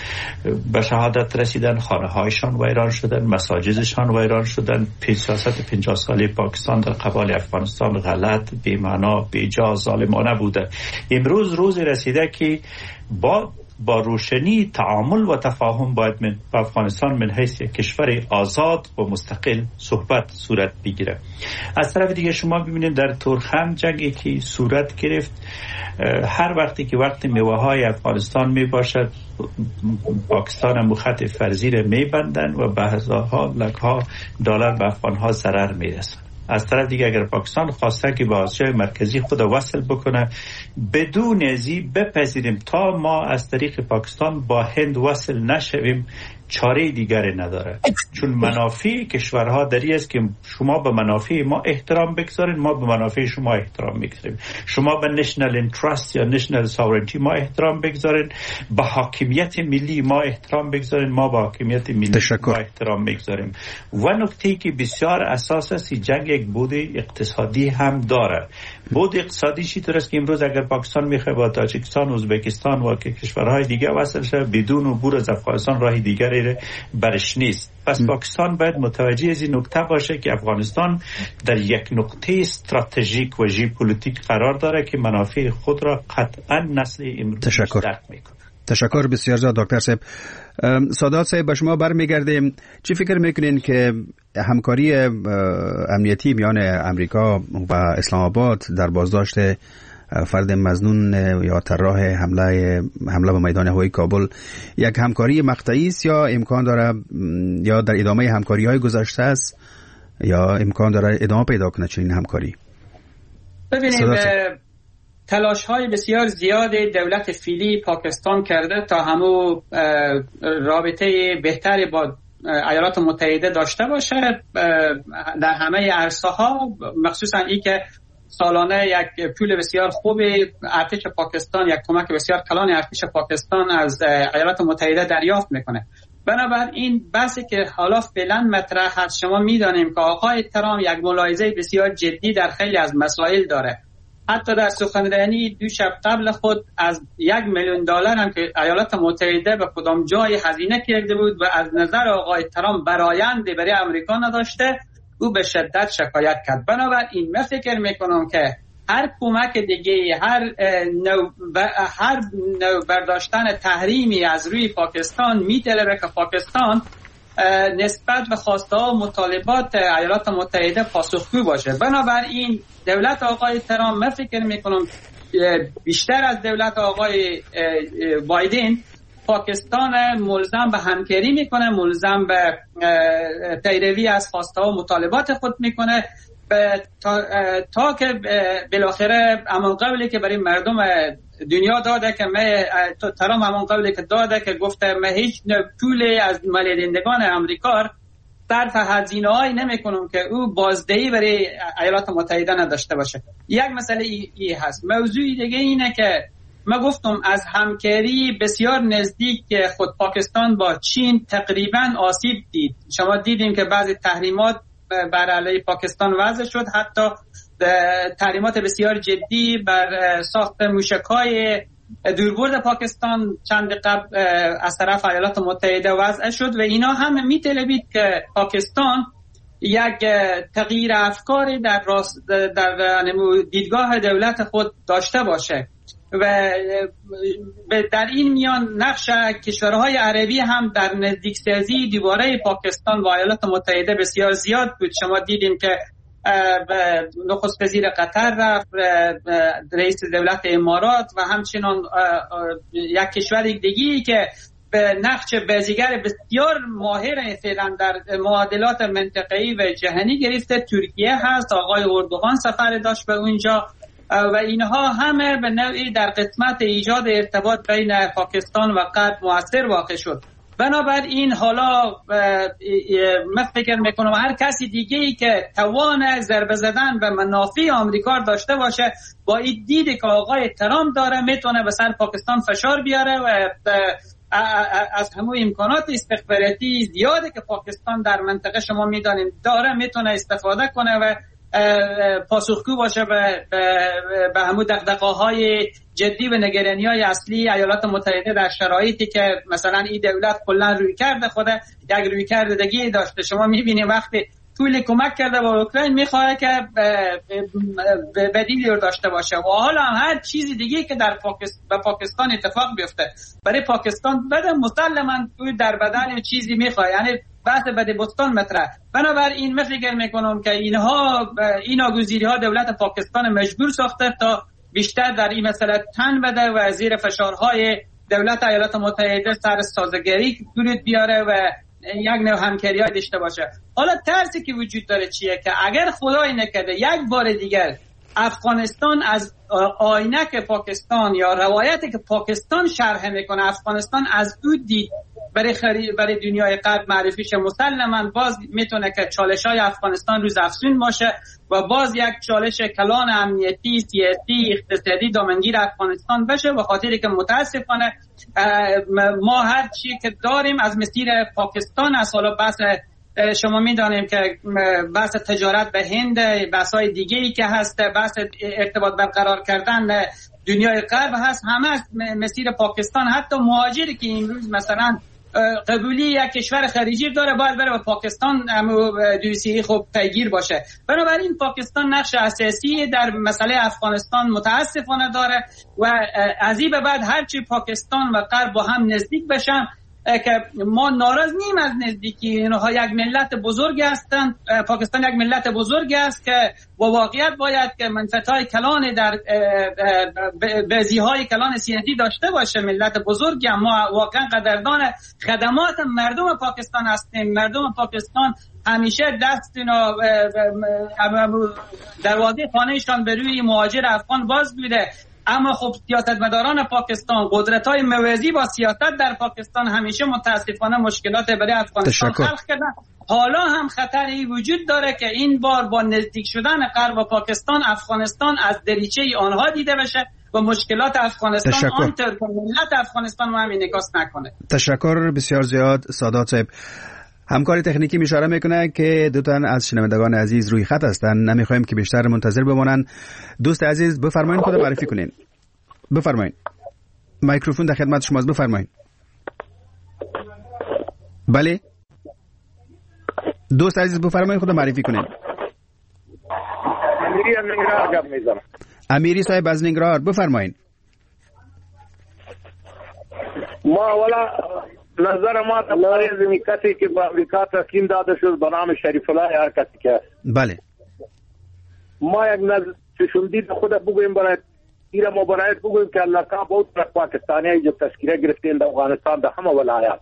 به شهادت رسیدن، خانه هایشان ویران شدن، مساجدشان ویران شدن. سیاست پنجاه ساله پاکستان در قبال افغانستان غلط، بی‌معنا، بی‌جا، ظالمانه بوده. امروز روز رسیده که با با روشنی تعامل و تفاهم باید من با افغانستان من حیث یک کشور آزاد و مستقل صحبت صورت بگیره. از طرف دیگه شما ببینید در تورخم جنگی که صورت گرفت، هر وقتی که وقت میوه های افغانستان می باشد پاکستان هم خط فرضی را می بندن و به هزارها لکها دلار به افغان ها ضرر می رسن. از طرف دیگه اگر پاکستان خواسته که با آسیای مرکزی خود وصل بکنه، بدون ازی بپذیریم تا ما از طریق پاکستان با هند وصل نشویم، چاره دیگری نداره. چون منافع کشورها دری است که شما به منافع ما احترام بگذارین، ما به منافع شما احترام میگذاریم. شما به نشنال انترست یا نشنال ساورنتی ما احترام بگذارین، به حاکمیت ملی ما احترام بگذارین، ما به حاکمیت ملی تشکر. ما احترام بگذاریم. و نکته که بسیار اساس است، جنگ یک بود اقتصادی هم داره. بود اقتصادی چی طور است که امروز اگر پاکستان میخواد با تاجیکستان، ازبکستان و کشورهای دیگه وصل شه، بدون عبور از افغانستان راه دیگری برش نیست. پس پاکستان باید متوجه از این نکته باشه که افغانستان در یک نقطه استراتژیک و ژئوپلیتیک قرار داره که منافع خود را قطعا نسل امروز درک میکنه. تشکر بسیار زیاد دکتر صاحب. سادات صاحب به شما برمیگردیم. چی فکر میکنین که همکاری امنیتی میان امریکا و اسلام آباد در بازداشت فرد مظنون یا طراح حمله حمله به میدان هوایی کابل یک همکاری مقطعی است یا امکان داره یا در ادامه همکاری های گذشته است یا امکان داره ادامه پیدا کنه چنین همکاری؟ ببینیم تلاش های بسیار زیاد دولت فعلی پاکستان کرده تا همو رابطه بهتری با ایالات متحده داشته باشه در همه عرصه ها، مخصوصا این که سالانه یک پول بسیار خوب ارتش پاکستان، یک کمک بسیار کلان ارتش پاکستان از ایالات متحده دریافت میکنه. بنابراین بحثی که حالا فعلا مطرح هست، شما میدانیم که آقای ترامپ یک ملاحظه بسیار جدی در خیلی از مسائل داره. حتی در سخنرانی دو شب قبل خود از یک میلیون دلار هم که ایالات متحده به کدام جای هزینه کرده بود و از نظر آقای ترامپ براینده برای امریکا نداشته، او به شدت شکایت کرد. بنابراین من فکر میکنم که هر کمک دیگه، هر نوع هر نوع برداشتن تحریمی از روی پاکستان میطلبه که پاکستان نسبت به خواسته ها و مطالبات ایالات متحده پاسخگو باشه. بنابراین دولت آقای ترامپ من فکر میکنم بیشتر از دولت آقای بایدن پاکستان ملزم به همکاری میکنه، ملزم به پیروی از خواسته ها و مطالبات خود میکنه تا, تا که بالاخره امان قبلی که برای مردم دنیا داده که من ترام امان قبلی که داده که گفته من هیچ پول از مالیدندگان امریکا صرف هزینه هایی نمی کنم که او بازدهی برای ایالات متحده نداشته باشه. یک مسئله ای, ای هست. موضوع دیگه اینه که من گفتم از همکاری بسیار نزدیک که خود پاکستان با چین تقریبا آسیب دید. شما دیدیم که بعضی تحریمات بر علیه پاکستان وضع شد، حتی تحریمات بسیار جدی بر ساخت موشک‌های دوربرد پاکستان چند قبل از طرف ایالات متحده وضع شد و اینا هم می‌طلبید که پاکستان یک تغییر افکاری در راست در دیدگاه دولت خود داشته باشه و در این میان نقش کشورهای عربی هم در نزدیکسازی دوباره پاکستان و ایالات متحده بسیار زیاد بود. شما دیدیم که نخست وزیر قطر رفت، رئیس دولت امارات و همچنان یک کشور دیگری که به نقش بازیگر بسیار ماهر فعلا در معادلات منطقه‌ای و جهانی گرفته ترکیه هست. آقای اردوغان سفر داشت به اونجا و اینها همه به نوعی در قسمت ایجاد ارتباط بین پاکستان و غرب مؤثر واقع شد. بنابراین حالا من فکر میکنم هر کسی دیگه‌ای که توان ضربه زدن به منافع آمریکا داشته باشه با این دیدی که آقای ترامپ داره میتونه به سر پاکستان فشار بیاره و از همون امکانات استخباراتی زیاده که پاکستان در منطقه شما میدانیم داره میتونه استفاده کنه و پاسخگو باشه به به همون دغدغه‌های جدی و نگرانی‌های اصلی ایالات متحده در شرایطی که مثلا این دولت کلا روی کرده خود یک روی کردگی داشته. شما می‌بینید وقتی پول کمک کرده با اوکراین می‌خواد که بدیلی رو داشته باشه و حالا هر چیزی دیگه که در پاکستان به پاکستان اتفاق بیفته برای پاکستان بده مسلماً در بدل چیزی می‌خواد، یعنی بحث بدبستان مطرح. بنابراین من فکر میکنم که اینها این ناگزیری ها دولت پاکستان مجبور ساخته تا بیشتر در این مسئله تن بده و زیر فشارهای دولت ایالات متحده سر سازگاری درود بیاره و یک نوع همکاری های داشته باشه. حالا ترسی که وجود داره چیه که اگر خدای نکرده یک بار دیگر افغانستان از آینک پاکستان یا روایتی که پاکستان شرح میکنه افغانستان از او دید برای خری... برای دنیای غرب معرفی شه، مسلماً باز میتونه که چالش‌های افغانستان روز افزون باشه و باز یک چالش کلان امنیتی، سیاسی، اقتصادی دامنگیر افغانستان بشه و خاطری که متاسفانه ما هر چی که داریم از مسیر پاکستان از حالا بحث شما میدانیم که بحث تجارت به هند، بحث‌های دیگه‌ای که هست، بحث ارتباط برقرار کردن دنیای غرب هست، همه از مسیر پاکستان. حتی مهاجری که امروز مثلا قبولی یک کشور خارجی داره باید بره به پاکستان دوسیه خوب پیگیر باشه. بنابراین پاکستان نقش اساسی در مسئله افغانستان متاسفانه داره و از این به بعد هرچی پاکستان و غرب با هم نزدیک بشن که ما ناراض نیم از نزدیکی اینها، یک ملت بزرگ هستند. پاکستان یک ملت بزرگ است که با واقعیت باید که منفعت‌های کلان در بازی‌های کلان سیاسی داشته باشه. ملت بزرگی ما واقعا قدردان خدمات مردم پاکستان هستیم. مردم پاکستان همیشه دست اینا دروازه خانه‌شان به روی مهاجر افغان باز بوده، اما خب سیاستمداران پاکستان قدرت‌های موازی با سیاست در پاکستان همیشه متاسفانه مشکلات برای افغانستان خلق کردن. حالا هم خطری وجود داره که این بار با نزدیک شدن غرب و پاکستان افغانستان از دریچه آنها دیده بشه و مشکلات افغانستان آنطور که ملت افغانستان رو هم انعکاس نکنه. تشکر بسیار زیاد سادات صاحب. همکاری تکنیکی اشاره میکنه که دو تن از شنوندگان عزیز روی خط هستن، نمیخوایم که بیشتر منتظر بمونن. دوست عزیز بفرمایید خود معرفی کنین. بفرمایید. میکروفون در خدمت شماست، بفرمایید. بله دوست عزیز بفرمایید خود معرفی کنین. امیری از ننگرهار گپ میزنم. امیری صاحب از ننگرهار بفرمایید. ما اولا نظر ما تمام زمین کسی که با امریکا تسلیم داده شد به نام شریف الله هر کسی که بله ما یک نظر چشمدید خود بگویم برای ایره مبارایت بگویم که الله کا बहुत طرف پاکستانی جو تذکیره گرفتین در افغانستان در همه ولایات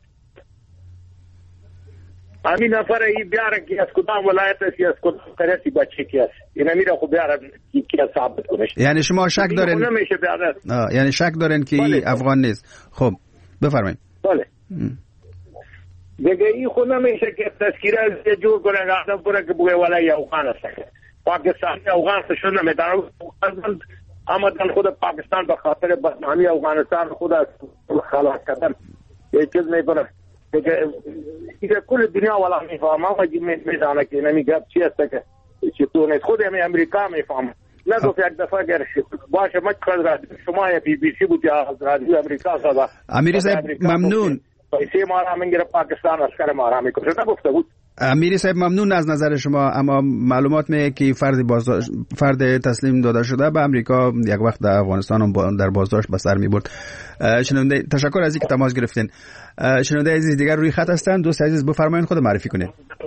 همین نفر ای بیاره که از کدام ولایت است از کدام قریه بچه کی است اینا میره خو بیاره کی ثابت کنه. یعنی شما شک دارین نمیشه بیاره یعنی شک دارین که بله. افغان نیست. خب بفرمایید. بله دیگه ای خود نمیشه که تذکیره جور کنه آدم پورا که بگه ولای افغان است. پاکستانی افغان شده نمیداره اما دن خود پاکستان به خاطر بدنامی افغانستان خود خلاص کردن یک چیز میکنه دیگه کل دنیا والا میفهمه و میدانه که نمیگه چی است که چطور نیست. خود همین امریکا میفهمه. نه دو یک دفعه گرش باشه مکرد را شما یا بی بی سی بود یا رادیو امریکا صدا امیری صاحب ممنون. پیسه ما را میگیره پاکستان عسکر ما را میکشه نگفته بود امیری صاحب ممنون از نظر شما، اما معلومات میگه که فرد بازداشت فرد تسلیم داده شده به امریکا یک وقت در افغانستان در بازداشت به سر میبرد. شنونده تشکر از اینکه تماس گرفتین. شنونده عزیز دیگر روی خط هستند. دوست عزیز بفرمایید خود معرفی کنید.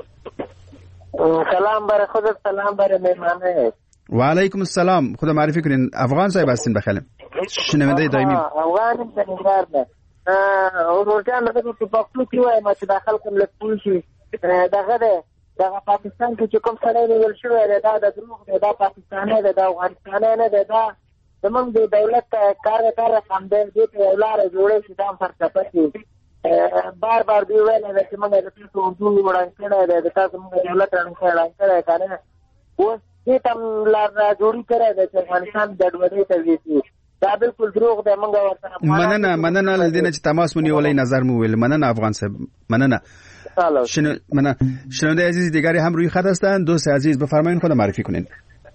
سلام برای خودت، سلام برای مهمانه. و علیکم السلام. خود معرفی کنین. افغان صاحب هستین بخیر. شنونده دائمی. افغانم بنگرده. ورجان دغه په پښتو کې وای ما چې داخل کوم لکه شي دغه ده دغه پاکستان کې چې کوم سره ویل شوی دی دا د دروغ دی، دا پاکستاني دی، دا افغانستاني نه دی، دا زمونږ د دولت کار کار هم دی دې ته ولاره جوړې شي دا فرصت دی. بار بار دی ویل دی چې موږ د تاسو اردو وړاندې کړی دی، د تاسو موږ دولت وړاندې کړی کنه اوس دې تم لار جوړی کړی دی چې افغانستان د ډوډۍ ته ویسي. دا بالکل دروغ دی. موږ ورته مننه مننه لدینه چې تماس مونږ ولې نظر مو ویل. مننه افغان صاحب، مننه. شنو مننه. شنونده عزیز دیگری هم روی خط هستند. دوست عزیز بفرمایید خود معرفی کنین.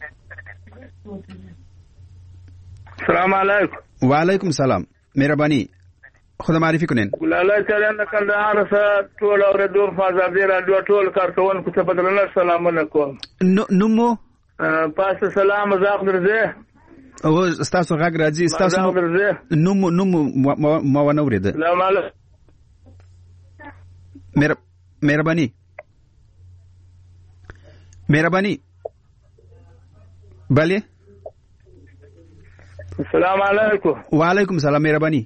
سلام علیکم. و علیکم سلام. مهربانی خود معرفی کنین. ګلالای چرند کندهار سره ټول اوریدو فازادي رادیو ټول کارکونکو ته بدلنه سلامونه کوم. نومو پاس سلام زاغ درځه او استاسو غږ راځي. استاسو نوم نوم ما ونه اورید. سلام علیکم. مهر مهربانی مهربانی بله. السلام علیکم. و علیکم سلام. مهربانی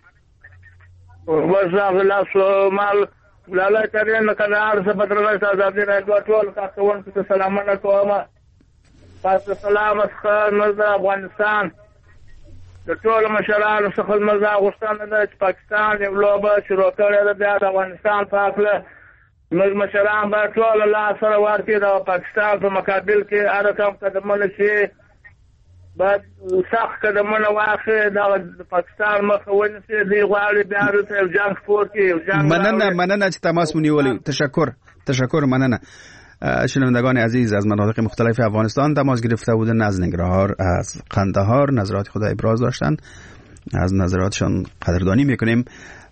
وزاغ الله سومال لاله چرند کندهار سره بدرنه فازادي رادیو ټول کارکونکو ته سلامونه کوم. پاس سلام اسخان مزه افغانستان د ټول مشرانو څخه مزه غوښتنه ده چې پاکستان یو لوبه شروع کړې ده د افغانستان په اړه. موږ مشران به ټول الله سره ورته د پاکستان په مقابل کې هر کوم قدمونه شي بعد سخت قدمونه واخلي د پاکستان مخه ونیسي. دی غواړي بیا ورته جنگ خپور کړي. مننه مننه چې تماس مونږ ولې. تشکر تشکر مننه. شنوندگان عزیز از مناطق مختلف افغانستان تماس گرفته بودن، از ننگرهار، از قندهار نظرات خود ابراز داشتن. از نظراتشان قدردانی میکنیم.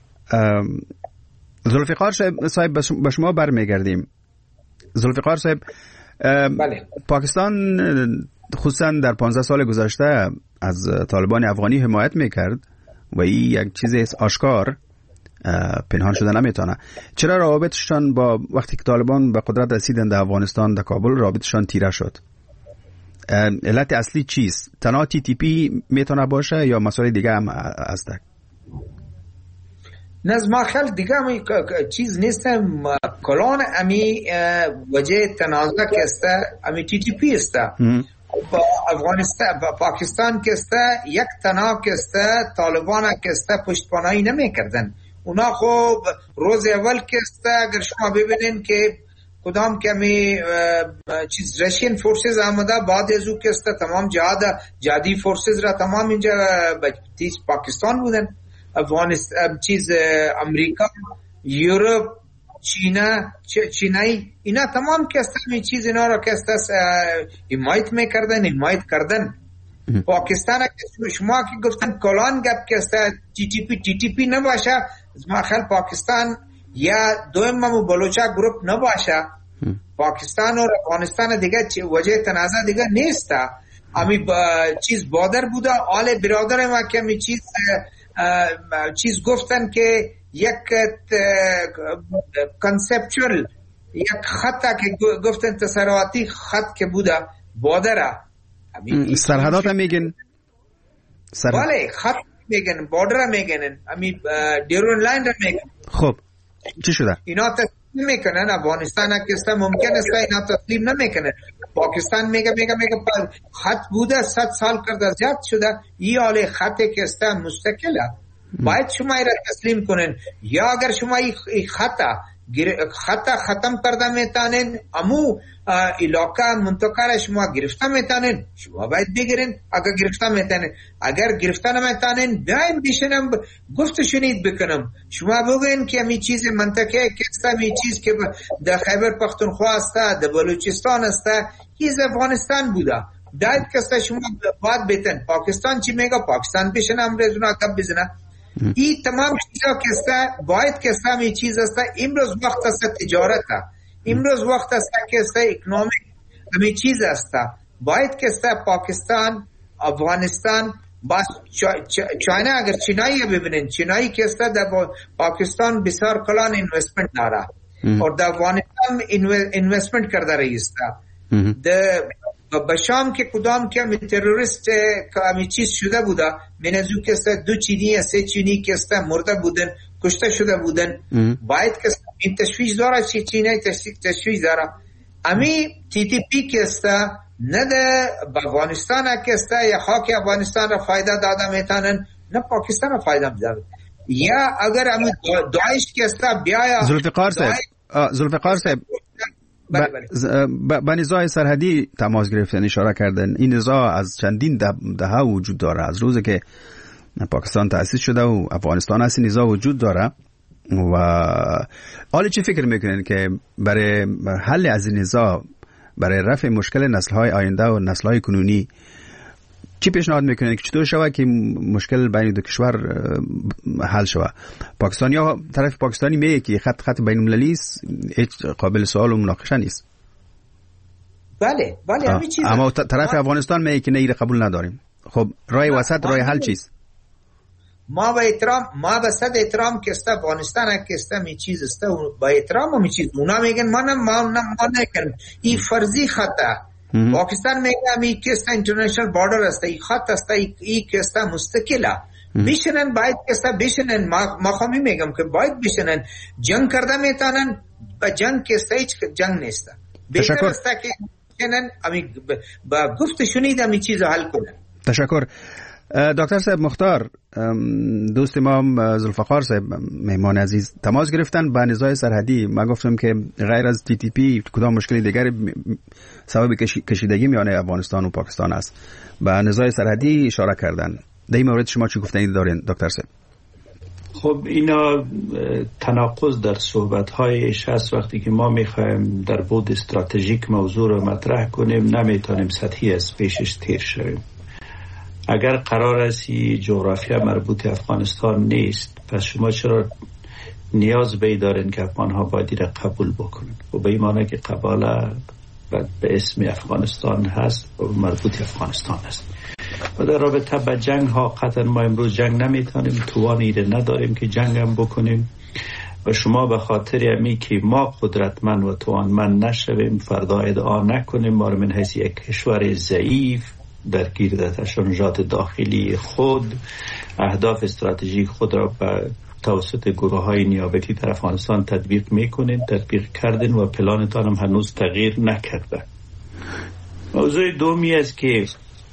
ذوالفقار صاحب به شما برمیگردیم. ذوالفقار صاحب بله. پاکستان خصوصا در پانزده سال گذشته از طالبان افغانی حمایت میکرد و این یک چیز آشکار پنهان شده نمیتونه. چرا روابطشان با وقتی که طالبان به قدرت رسیدن در افغانستان در کابل رابطشان تیره شد؟ علت اصلی چیست؟ تنها تی تی پی میتونه باشه یا مسائل دیگه هم هست؟ نز ما خیال دیگه هم چیز نیست. کلان امی وجه تنازع که است امی تی تی پی است. با افغانستان با پاکستان که است یک تنها که است طالبان که است پشتپانایی نمی کردن. اونا خب روز اول که است اگر شما ببینین که کدام کمی چیز رشین فورسز آمده بعد از او که است تمام جهاد جهادی فورسز را تمام اینجا تیز پاکستان بودن. افغانستان چیز امریکا، یوروپ، چینا چینایی اینا تمام که است این چیز اینا را که است حمایت میکردن حمایت کردن. پاکستان که شما که گفتن کلان گپ که است تی تی پی تی تی پی نباشه، ما خیال پاکستان یا دویم و بلوچا گروپ نباشه. پاکستان و افغانستان دیگه وجه تنازع دیگه نیست. امی چیز بادر بوده آل برادر ما که می چیز چیز گفتن که یک کانسپچوال یک خطا که گفتن تصرفاتی خط که بوده بادره. سرحدات هم میگن. بله خط میگن، بادر میگن، امی دیرون لاین را میگن. خب چی شده؟ اینا تسلیم میکنن. افغانستان که است ممکن است اینا تسلیم نمیکنن. پاکستان میگه میگه میگه خط بوده صد سال کرده زیاد شده. این حال خطی که است مستقله باید شما را تسلیم کنن. یا اگر شما این خطا خطا ختم کرده میتونن امو علاقه منطقه را شما گرفته میتونن شما باید بگیرین. اگر گرفته میتونن اگر گرفته نمیتونن بیاین بشینم گفت شنید بکنم. شما بگوین که می چیز منطقه که است می چیز که در خیبر پختونخوا است در بلوچستان است این افغانستان بوده. داید که شما باید بیتن. پاکستان چی میگه؟ پاکستان بشن امروزونا کب بزنه. این تمام چیزا که است باید که است می چیز است امروز وقت است تجارت. امروز وقت است که است اکنومیک همه چیز است. باید که است پاکستان، افغانستان، باز چاینا، اگر چینایی ببینید، چینایی که است در پاکستان بسیار کلان اینوستمنت داره اور در افغانستان اینوستمنت کرده رئیست. در بشام که کدام که می تروریست که چیز شده بوده، منظور که است دو چینی سه چینی که است مرده بودن، کشته شده بودن. باید که این تشویش داره، چی چینی تشویش داره. امی تی تی پی که است نه در افغانستان که است یا خاک افغانستان را فایده داده میتونن، نه پاکستان را فایده میده. یا اگر امی داعش که است بیایا ذوالفقار صاحب ذوالفقار صاحب با نزاع سرحدی تماس گرفتن، اشاره کردن. این نزاع از چندین دهه وجود داره، از روزی که پاکستان تأسیس شده و افغانستان هست نزاع وجود داره. و حالا چی فکر میکنین که برای حل از این نزاع، برای رفع مشکل نسل‌های آینده و نسل‌های کنونی چی پیشنهاد میکنین که چطور شود که مشکل بین دو کشور حل شود؟ پاکستانی ها، طرف پاکستانی میگه که خط خط بین المللی است، هیچ قابل سوال و مناقشه نیست. بله بله همین چیز. اما طرف افغانستان میگه که نه، ایره قبول نداریم. خب رای وسط، رای حل چیست؟ ما با احترام، ما به صد احترام که است افغانستان که است می چیز است با احترام می چیز. اونا میگن ما نه ما نه ما نکنیم، این فرضی خطا. پاکستان میگه می که است اینترنشنال بارڈر است، این خط است، این که است مستقله. بیشنن باید که است بیشنن. ما ما خمی میگم که باید بیشنن. جنگ کرده میتونن، با جنگ که است هیچ جنگ نیست. بهتر است که بیشنن امی با گفت شنیده می چیز حل کنن. تشکر. دکتر صاحب مختار، دوست ما ذوالفقار صاحب مهمان عزیز تماس گرفتن با نزاع سرحدی. من گفتم که غیر از تی تی پی کدام مشکل دیگر سبب کشیدگی میان افغانستان و پاکستان است. با نزاع سرحدی اشاره کردن. در این مورد شما چی گفتنی دارین دکتر صاحب؟ خب اینا تناقض در صحبت‌هایش هست. وقتی که ما می‌خوایم در بود استراتژیک موضوع رو مطرح کنیم، نمیتونیم سطحی از پیشش تیر شویم. اگر قرار است جغرافیا مربوط افغانستان نیست، پس شما چرا نیاز به دارین که افغان‌ها باید را قبول بکنن؟ و به این معنی که قباله به اسم افغانستان هست و مربوط افغانستان هست. و در رابطه با جنگ ها قطعا ما امروز جنگ نمیتونیم، توانی را نداریم که جنگ هم بکنیم. و شما به خاطر امی که ما قدرتمند و توانمند نشویم، فردا ادعا نکنیم ما رو من حیث یک کشور ضعیف درگیر در تشنجات داخلی خود اهداف استراتژیک خود را به توسط گروه های نیابتی در افغانستان تطبیق میکنین، تطبیق کردین و پلانتان هم هنوز تغییر نکرده. موضوع دومی است که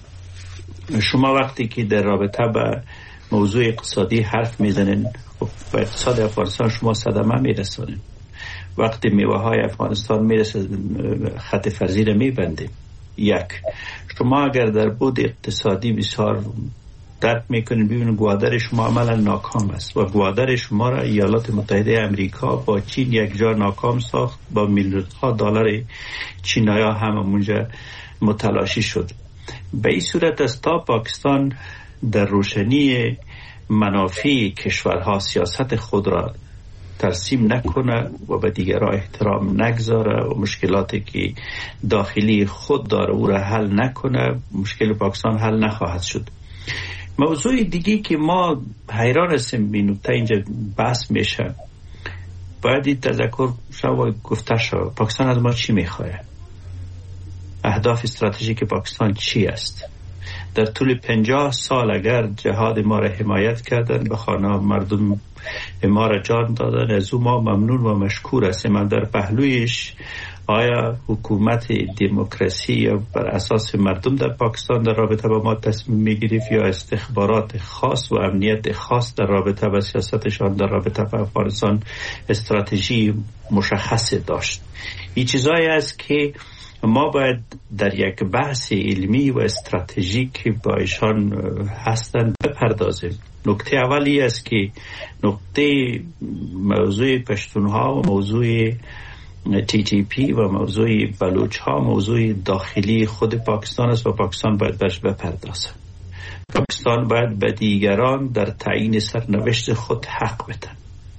شما وقتی که در رابطه با موضوع اقتصادی حرف میزنین، با اقتصاد افغانستان شما صدمه میرسونین. وقتی میوه های افغانستان میرسه خط فرضی را میبندین. یک، شما اگر در بود اقتصادی بسیار درک میکنید، ببینید گوادر شما عملا ناکام است و گوادر شما را ایالات متحده امریکا با چین یک جا ناکام ساخت، با میلیاردها دلار چینایا هم اونجا متلاشی شد. به این صورت است تا پاکستان در روشنی منافع کشورها سیاست خود را ترسیم نکنه و به دیگران احترام نگذاره و مشکلاتی که داخلی خود داره او را حل نکنه، مشکل پاکستان حل نخواهد شد. موضوع دیگی که ما حیران هستیم بینو تا اینجا بحث میشه، باید این تذکر شو گفته شو پاکستان از ما چی میخواه، اهداف استراتژیک پاکستان چی است. در طول پنجاه سال اگر جهاد ما را حمایت کردن، به خانه مردم ما را جان دادن، از او ما ممنون و مشکور هستیم. من در پهلویش آیا حکومت دموکراسی یا بر اساس مردم در پاکستان در رابطه با ما تصمیم میگیرید یا استخبارات خاص و امنیت خاص در رابطه با سیاستشان در رابطه با افغانستان استراتژی مشخص داشت؟ این چیزایی است که ما باید در یک بحث علمی و استراتژیک با ایشان هستند بپردازیم. نکته اولی است که نکته موضوع پشتونها و موضوع تی تی پی و موضوع بلوچ ها موضوع داخلی خود پاکستان است و پاکستان باید برش بپردازه. پاکستان باید به دیگران در تعیین سرنوشت خود حق بدن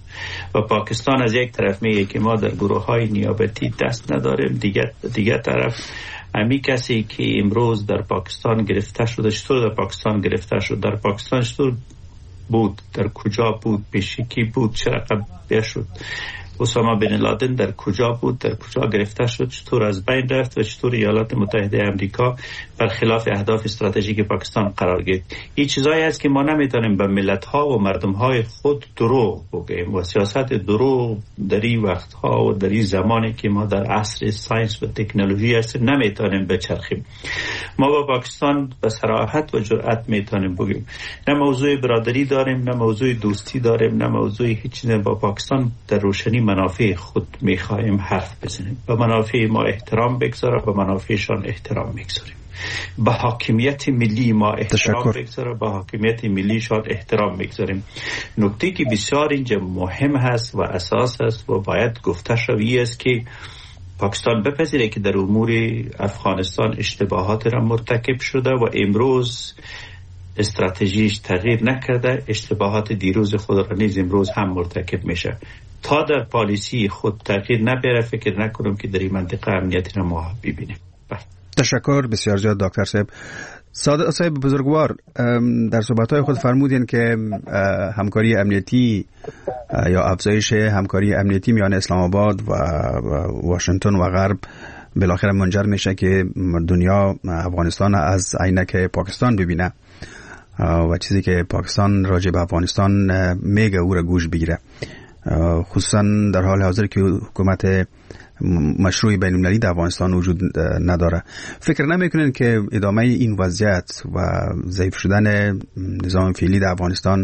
و پاکستان از یک طرف میگه که ما در گروه های نیابتی دست نداریم، دیگر دیگر طرف امی کسی که امروز در پاکستان گرفته شده چطور در پاکستان گرفته شد، در پاکستان چطور بود، در کجا بود، پیشکی بود، چه رقم شد، اسامه بن لادن در کجا بود، در کجا گرفته شد، چطور از بین رفت و چطور ایالات متحده آمریکا برخلاف اهداف استراتژیک پاکستان قرار گرفت. این چیزایی است که ما نمیتونیم به ملت ها و مردم های خود دروغ بگیم و سیاست دروغ در این وقت ها و در این زمانی که ما در عصر ساینس و تکنولوژی هستیم نمیتونیم بچرخیم. ما با پاکستان به صراحت و جرأت میتونیم بگیم نه موضوع برادری داریم، نه موضوع دوستی داریم، نه موضوع هیچ چیز. با پاکستان در روشنی منافع خود میخواهیم حرف بزنیم. به منافع ما احترام بگذاره، به منافعشان احترام میگذاریم. به حاکمیت ملی ما احترام بگذاره، به حاکمیت ملیشان احترام میگذاریم. نکته که بسیار اینجا مهم هست و اساس است و باید گفته شوی است که پاکستان بپذیره که در امور افغانستان اشتباهات را مرتکب شده و امروز استراتژیش تغییر نکرده، اشتباهات دیروز خود را نیز امروز هم مرتکب میشه. تا در پالیسی خود تغییر نبیاره فکر نکنم که در این منطقه امنیتی را ما ببینیم. تشکر بسیار زیاد دکتر صاحب. صادق صاحب بزرگوار، در صحبت‌های خود فرمودین که همکاری امنیتی یا افزایش همکاری امنیتی میان اسلام آباد و واشنگتن و غرب بالاخره منجر میشه که دنیا افغانستان از عینک پاکستان ببینه و چیزی که پاکستان راجع به افغانستان میگه او را گوش بگیره، خصوصا در حال حاضر که حکومت مشروع بین المللی در افغانستان وجود نداره. فکر نمیکنین که ادامه این وضعیت و ضعیف شدن نظام فعلی در افغانستان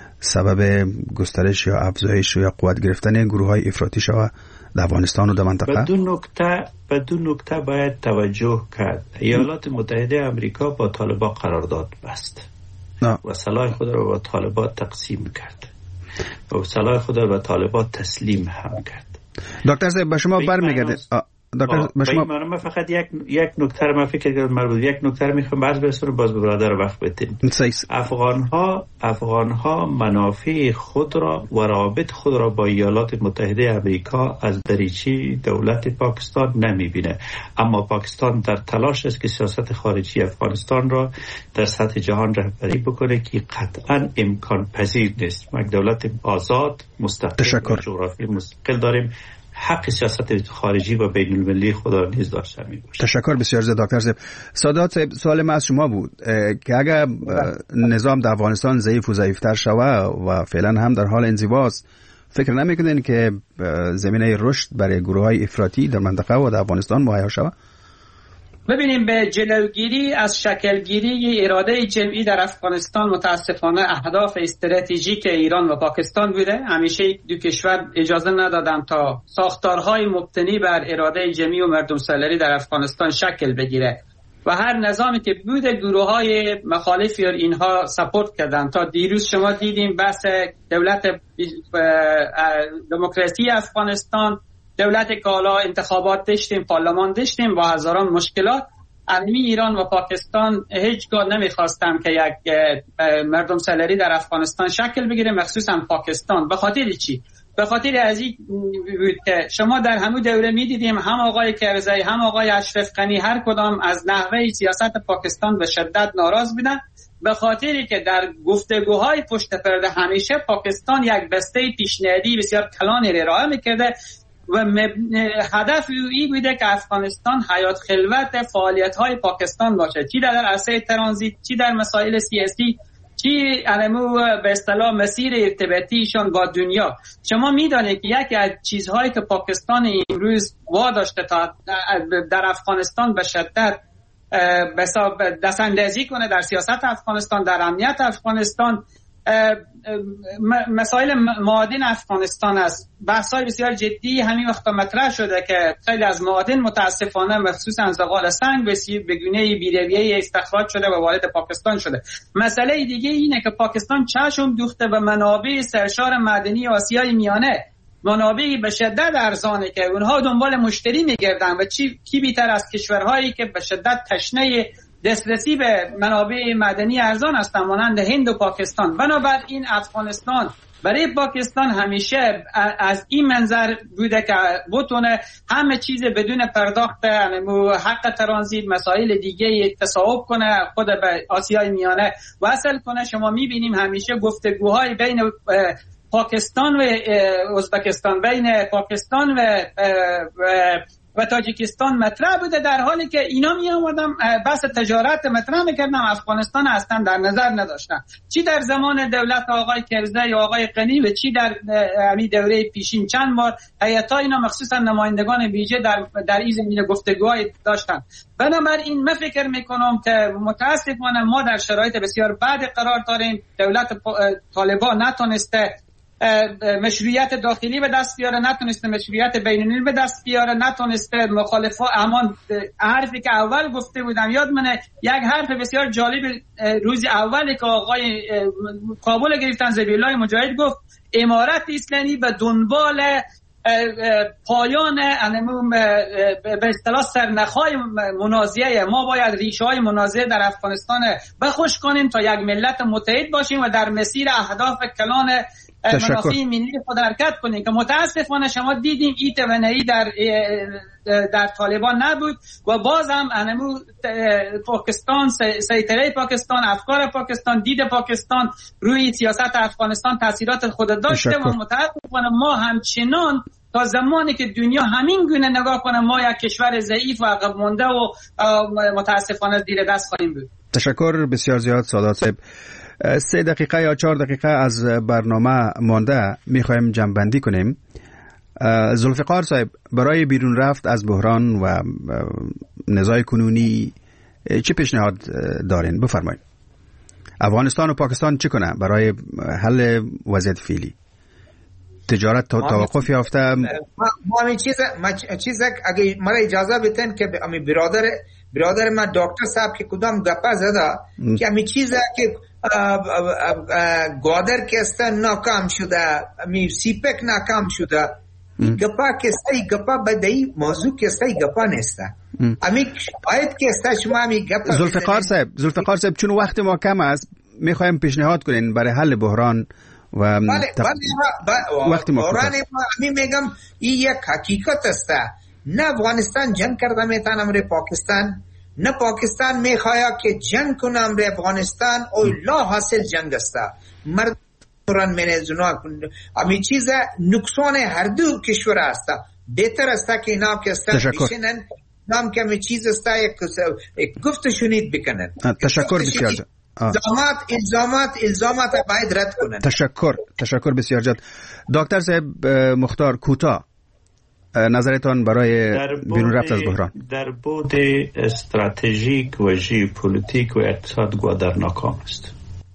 سبب گسترش یا افزایش یا قوت گرفتن گروه های افراطی شود در افغانستان و در منطقه؟ بدون نکته بدون نکته باید توجه کرد. ایالات متحده آمریکا با طالبان قرارداد بست نه. و سلاح خود را با طالبان تقسیم کرد و سلاح خود را به طالبان تسلیم هم کرد. دکتر صاحب به شما برمیگرده. دکتر به شما من فقط یک یک نکته رو من فکر کردم مربوط یک نکته رو میخوام باز برسونم باز به برادر وقت بدین. افغان ها افغان ها منافع خود را و روابط خود را با ایالات متحده آمریکا از دریچه دولت پاکستان نمیبینه، اما پاکستان در تلاش است که سیاست خارجی افغانستان را در سطح جهان رهبری بکنه که قطعا امکان پذیر نیست. ما یک دولت آزاد مستقل جغرافی مستقل داریم، حق سیاست خارجی و بین المللی خدا نیز داشته می باشه. تشکر بسیار زیاد دکتر صاحب. سادات صاحب، سوال من از شما بود که اگر نظام در افغانستان ضعیف و ضعیفتر شود و فعلا هم در حال انزواست، فکر نمیکنین که زمینه رشد برای گروه های افراطی در منطقه و در افغانستان مهیا شود؟ ببینیم به جلوگیری از شکلگیری اراده جمعی در افغانستان متاسفانه اهداف استراتژیک ایران و پاکستان بوده. همیشه دو کشور اجازه ندادن تا ساختارهای مبتنی بر اراده جمعی و مردم سالاری در افغانستان شکل بگیره و هر نظامی که بوده گروه های مخالفی اینها سپورت کردن. تا دیروز شما دیدیم بحث دولت دموکراسی افغانستان، دولت کالا، انتخابات داشتیم، پارلمان داشتیم و هزاران مشکلات. علمی ایران و پاکستان هیچگاه نمیخواستم که یک مردم سالاری در افغانستان شکل بگیره، مخصوصا پاکستان. به خاطر چی؟ به خاطر از این بود که شما در همون دوره میدیدیم هم آقای کرزی هم آقای اشرف غنی هر کدام از نحوه سیاست پاکستان به شدت ناراض بودن، به خاطری که در گفتگوهای پشت پرده همیشه پاکستان یک بسته پیشنهادی بسیار کلانی را ارائه میکرده و هدف این بوده که افغانستان حیات خلوت فعالیت‌های پاکستان باشه، چی در عرصه ترانزیت، چی در مسائل سیاسی، چی علمو به اصطلاح مسیر ارتباطیشان با دنیا. شما میدانید که یکی از چیزهایی که پاکستان امروز واداشته تا در افغانستان به شدت دست اندازی کنه در سیاست افغانستان، در امنیت افغانستان، مسائل معادن افغانستان است. بحث‌های بسیار جدی همین وقت مطرح شده که خیلی از معادن متاسفانه مخصوصا زغال سنگ به گونه بی‌رویه‌ای استخراج شده و وارد پاکستان شده. مسئله دیگه اینه که پاکستان چشم دوخته به منابع سرشار معدنی آسیای میانه، منابعی به شدت ارزانه که اونها دنبال مشتری میگردن و چی کی بیتر از کشورهایی که به شدت تشنه دسترسی به منابع معدنی ارزان هستند مانند هند و پاکستان. بنابراین افغانستان برای پاکستان همیشه از این منظر بوده که بتونه همه چیز بدون پرداخت حق ترانزیت مسائل دیگه تصاحب کنه، خود به آسیای میانه وصل کنه. شما میبینیم همیشه گفتگوهای بین پاکستان و ازبکستان، بین پاکستان و و تاجیکستان مطرح بوده، در حالی که اینا می آمدن بحث تجارت مطرح میکردن، افغانستان اصلا در نظر نداشتن، چی در زمان دولت آقای کرزی یا آقای غنی و چی در همین دوره پیشین چند بار هیئت‌ها اینا مخصوصا نمایندگان ویژه در در این زمینه گفتگوهای داشتن. بنابراین من فکر میکنم که متاسفانه ما در شرایط بسیار بد قرار داریم. دولت طالبان نتونسته مشروعیت داخلی به دست بیاره، نتونسته مشروعیت بین‌المللی به دست بیاره، نتونسته مخالفا همان حرفی که اول گفته بودم. یاد منه یک حرف بسیار جالب روز اولی که آقای کابل گرفتن ذبیح الله مجاهد گفت امارت اسلامی به دنبال پایان به اصطلاح سرنخهای منازعه، ما باید ریشه های منازعه در افغانستان بخوش کنیم تا یک ملت متحد باشیم و در مسیر اهداف کلان منافع ملی خود حرکت کنیم، که متاسفانه شما دیدیم این توانایی در در طالبان نبود و باز هم انمو پاکستان، سیطره پاکستان، افکار پاکستان، دید پاکستان روی سیاست افغانستان تاثیرات خود داشته و متاسفانه ما همچنان تا زمانی که دنیا همین گونه نگاه کنه ما یک کشور ضعیف و عقب مانده و متاسفانه زیر دست خواهیم بود. تشکر بسیار زیاد سادات صاحب. سه دقیقه یا چهار دقیقه از برنامه مانده میخوایم جمع‌بندی کنیم. ذوالفقار صاحب، برای بیرون رفت از بحران و نزاع کنونی چه پیشنهاد دارین؟ بفرمایید. افغانستان و پاکستان چه کنه برای حل وضعیت فعلی؟ تجارت توقف یافته. ما همین چیز ما چیز اگه مرا اجازه بدین که همین برادر برادر من دکتر صاحب که کدام گپا زده که همین چیز که گادر کستن ناکام شده، می سیپک ناکام شده، گپا کسایی گپا بدهی موضوع کسایی گپا نیسته. امی باید کستا شما همی گپا. ذوالفقار صاحب ذوالفقار صاحب چون وقت ما کم است میخوایم پیشنهاد کنین برای حل بحران و بله تب... بله وقتی ما بحران می میگم این یک حقیقت است. نه افغانستان جنگ کرده میتونه امر پاکستان، نه پاکستان میخواد که جنگ کنه امر افغانستان. او لا حاصل جنگ است. مرد قرآن منزونا امی چیز نقصان هر دو کشور است. بهتر است که اینا که استن بشینن نام که می چیز است یک گفت شنید بکنن. تشکر بسیار جان. الزامات الزامات الزامات باید رد کنن. تشکر تشکر بسیار جان. دکتر صاحب مختار کوتاه نظرتان برای بیرون رفت از بحران؟ در بود استراتژیک و ژئوپلیتیک و اقتصاد گوادر ناکام است.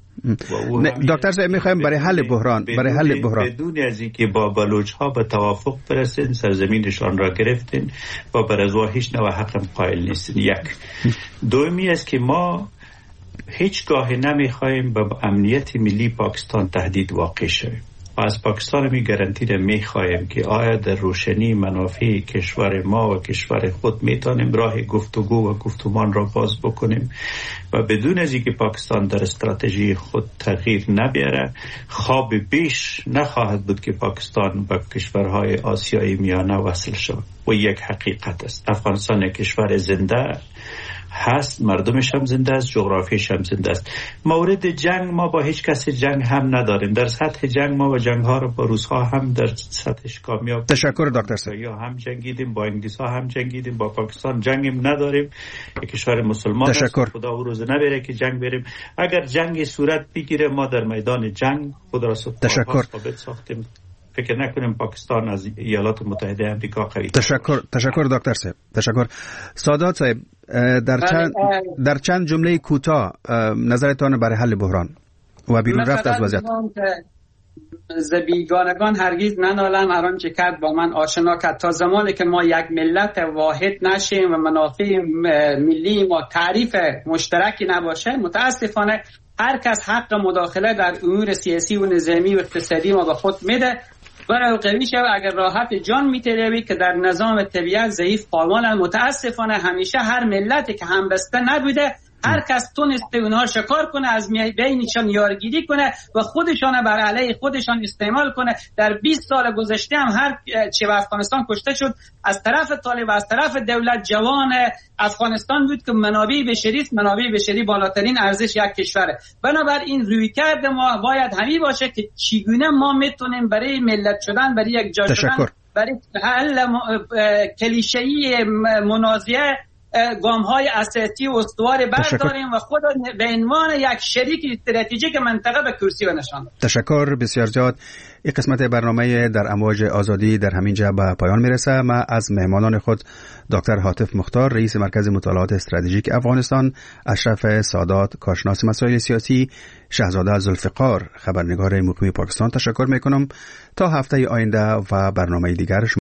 دکتر صاحب میخوایم برای حل بحران برای حل بحران بدون از اینکه با بلوچ ها به توافق برسید، سرزمینشان را گرفتین و بر از هیچ نوع حق قائل نیستین. یک دومی است که ما هیچگاه نمیخوایم به امنیت ملی پاکستان تهدید واقع شویم و از پاکستان می گارانتی را می خواهیم که آیا در روشنی منافع کشور ما و کشور خود می توانیم راه گفتگو و گفتمان را باز بکنیم و بدون از اینکه پاکستان در استراتژی خود تغییر نبیاره، خواب بیش نخواهد بود که پاکستان به کشورهای آسیای میانه وصل شود و یک حقیقت است. افغانستان یک کشور زنده هست، مردمش هم زنده است، جغرافیش هم زنده است. مورد جنگ ما با هیچ کسی جنگ هم نداریم. در سطح جنگ ما و جنگ ها رو با روس ها هم در سطحش کامیاب. تشکر دکتر صاحب. یا هم جنگیدیم، با انگلیس ها هم جنگیدیم، با پاکستان جنگیم نداریم. یک کشور مسلمان تشکر. است. خدا او روز نبره که جنگ بریم. اگر جنگ صورت بگیره ما در میدان جنگ خود را ثابت ساختیم. فکر نکنیم پاکستان از ایالات متحده آمریکا قوی. تشکر تشکر دکتر صاحب. تشکر. سادات صاحب، در چند در چند جمله کوتاه نظرتان برای حل بحران و بیرون رفت از وضعیت. زبیگانگان هرگز ننالن هر آنچه کرد با من آشنا کرد. تا زمانی که ما یک ملت واحد نشیم و منافع ملی ما تعریف مشترکی نباشه، متاسفانه هر کس حق مداخله در امور سیاسی و نظامی و اقتصادی ما به خود میده. برای قوی شو اگر راحت جان میتروی که در نظام طبیعت ضعیف پامال. متاسفانه همیشه هر ملتی که همبسته نبوده هر کس تونسته اونها شکار کنه، از بینشان یارگیری کنه و خودشان بر علیه خودشان استعمال کنه. در بیست سال گذشته هم هر چه افغانستان کشته شد از طرف طالب و از طرف دولت جوان افغانستان بود که منابع بشری است. منابع بشری بالاترین ارزش یک کشوره. بنابراین رویکرد ما باید همین باشه که چگونه ما میتونیم برای ملت شدن، برای یک جا شدن، برای حل کلیشه‌ای منازعه گام‌های اساسی و استوار برداریم و خود به عنوان یک شریک استراتژیک منطقه به کرسی بنشانیم. تشکر بسیار زیاد. این قسمت برنامه در امواج آزادی در همین جا به پایان میرسه. ما از مهمانان خود دکتر حاتف مختار، رئیس مرکز مطالعات استراتژیک افغانستان، اشرف سادات، کارشناس مسائل سیاسی، شهزاده ذوالفقار، خبرنگار مقیم پاکستان تشکر میکنم. تا هفته آینده و برنامه دیگر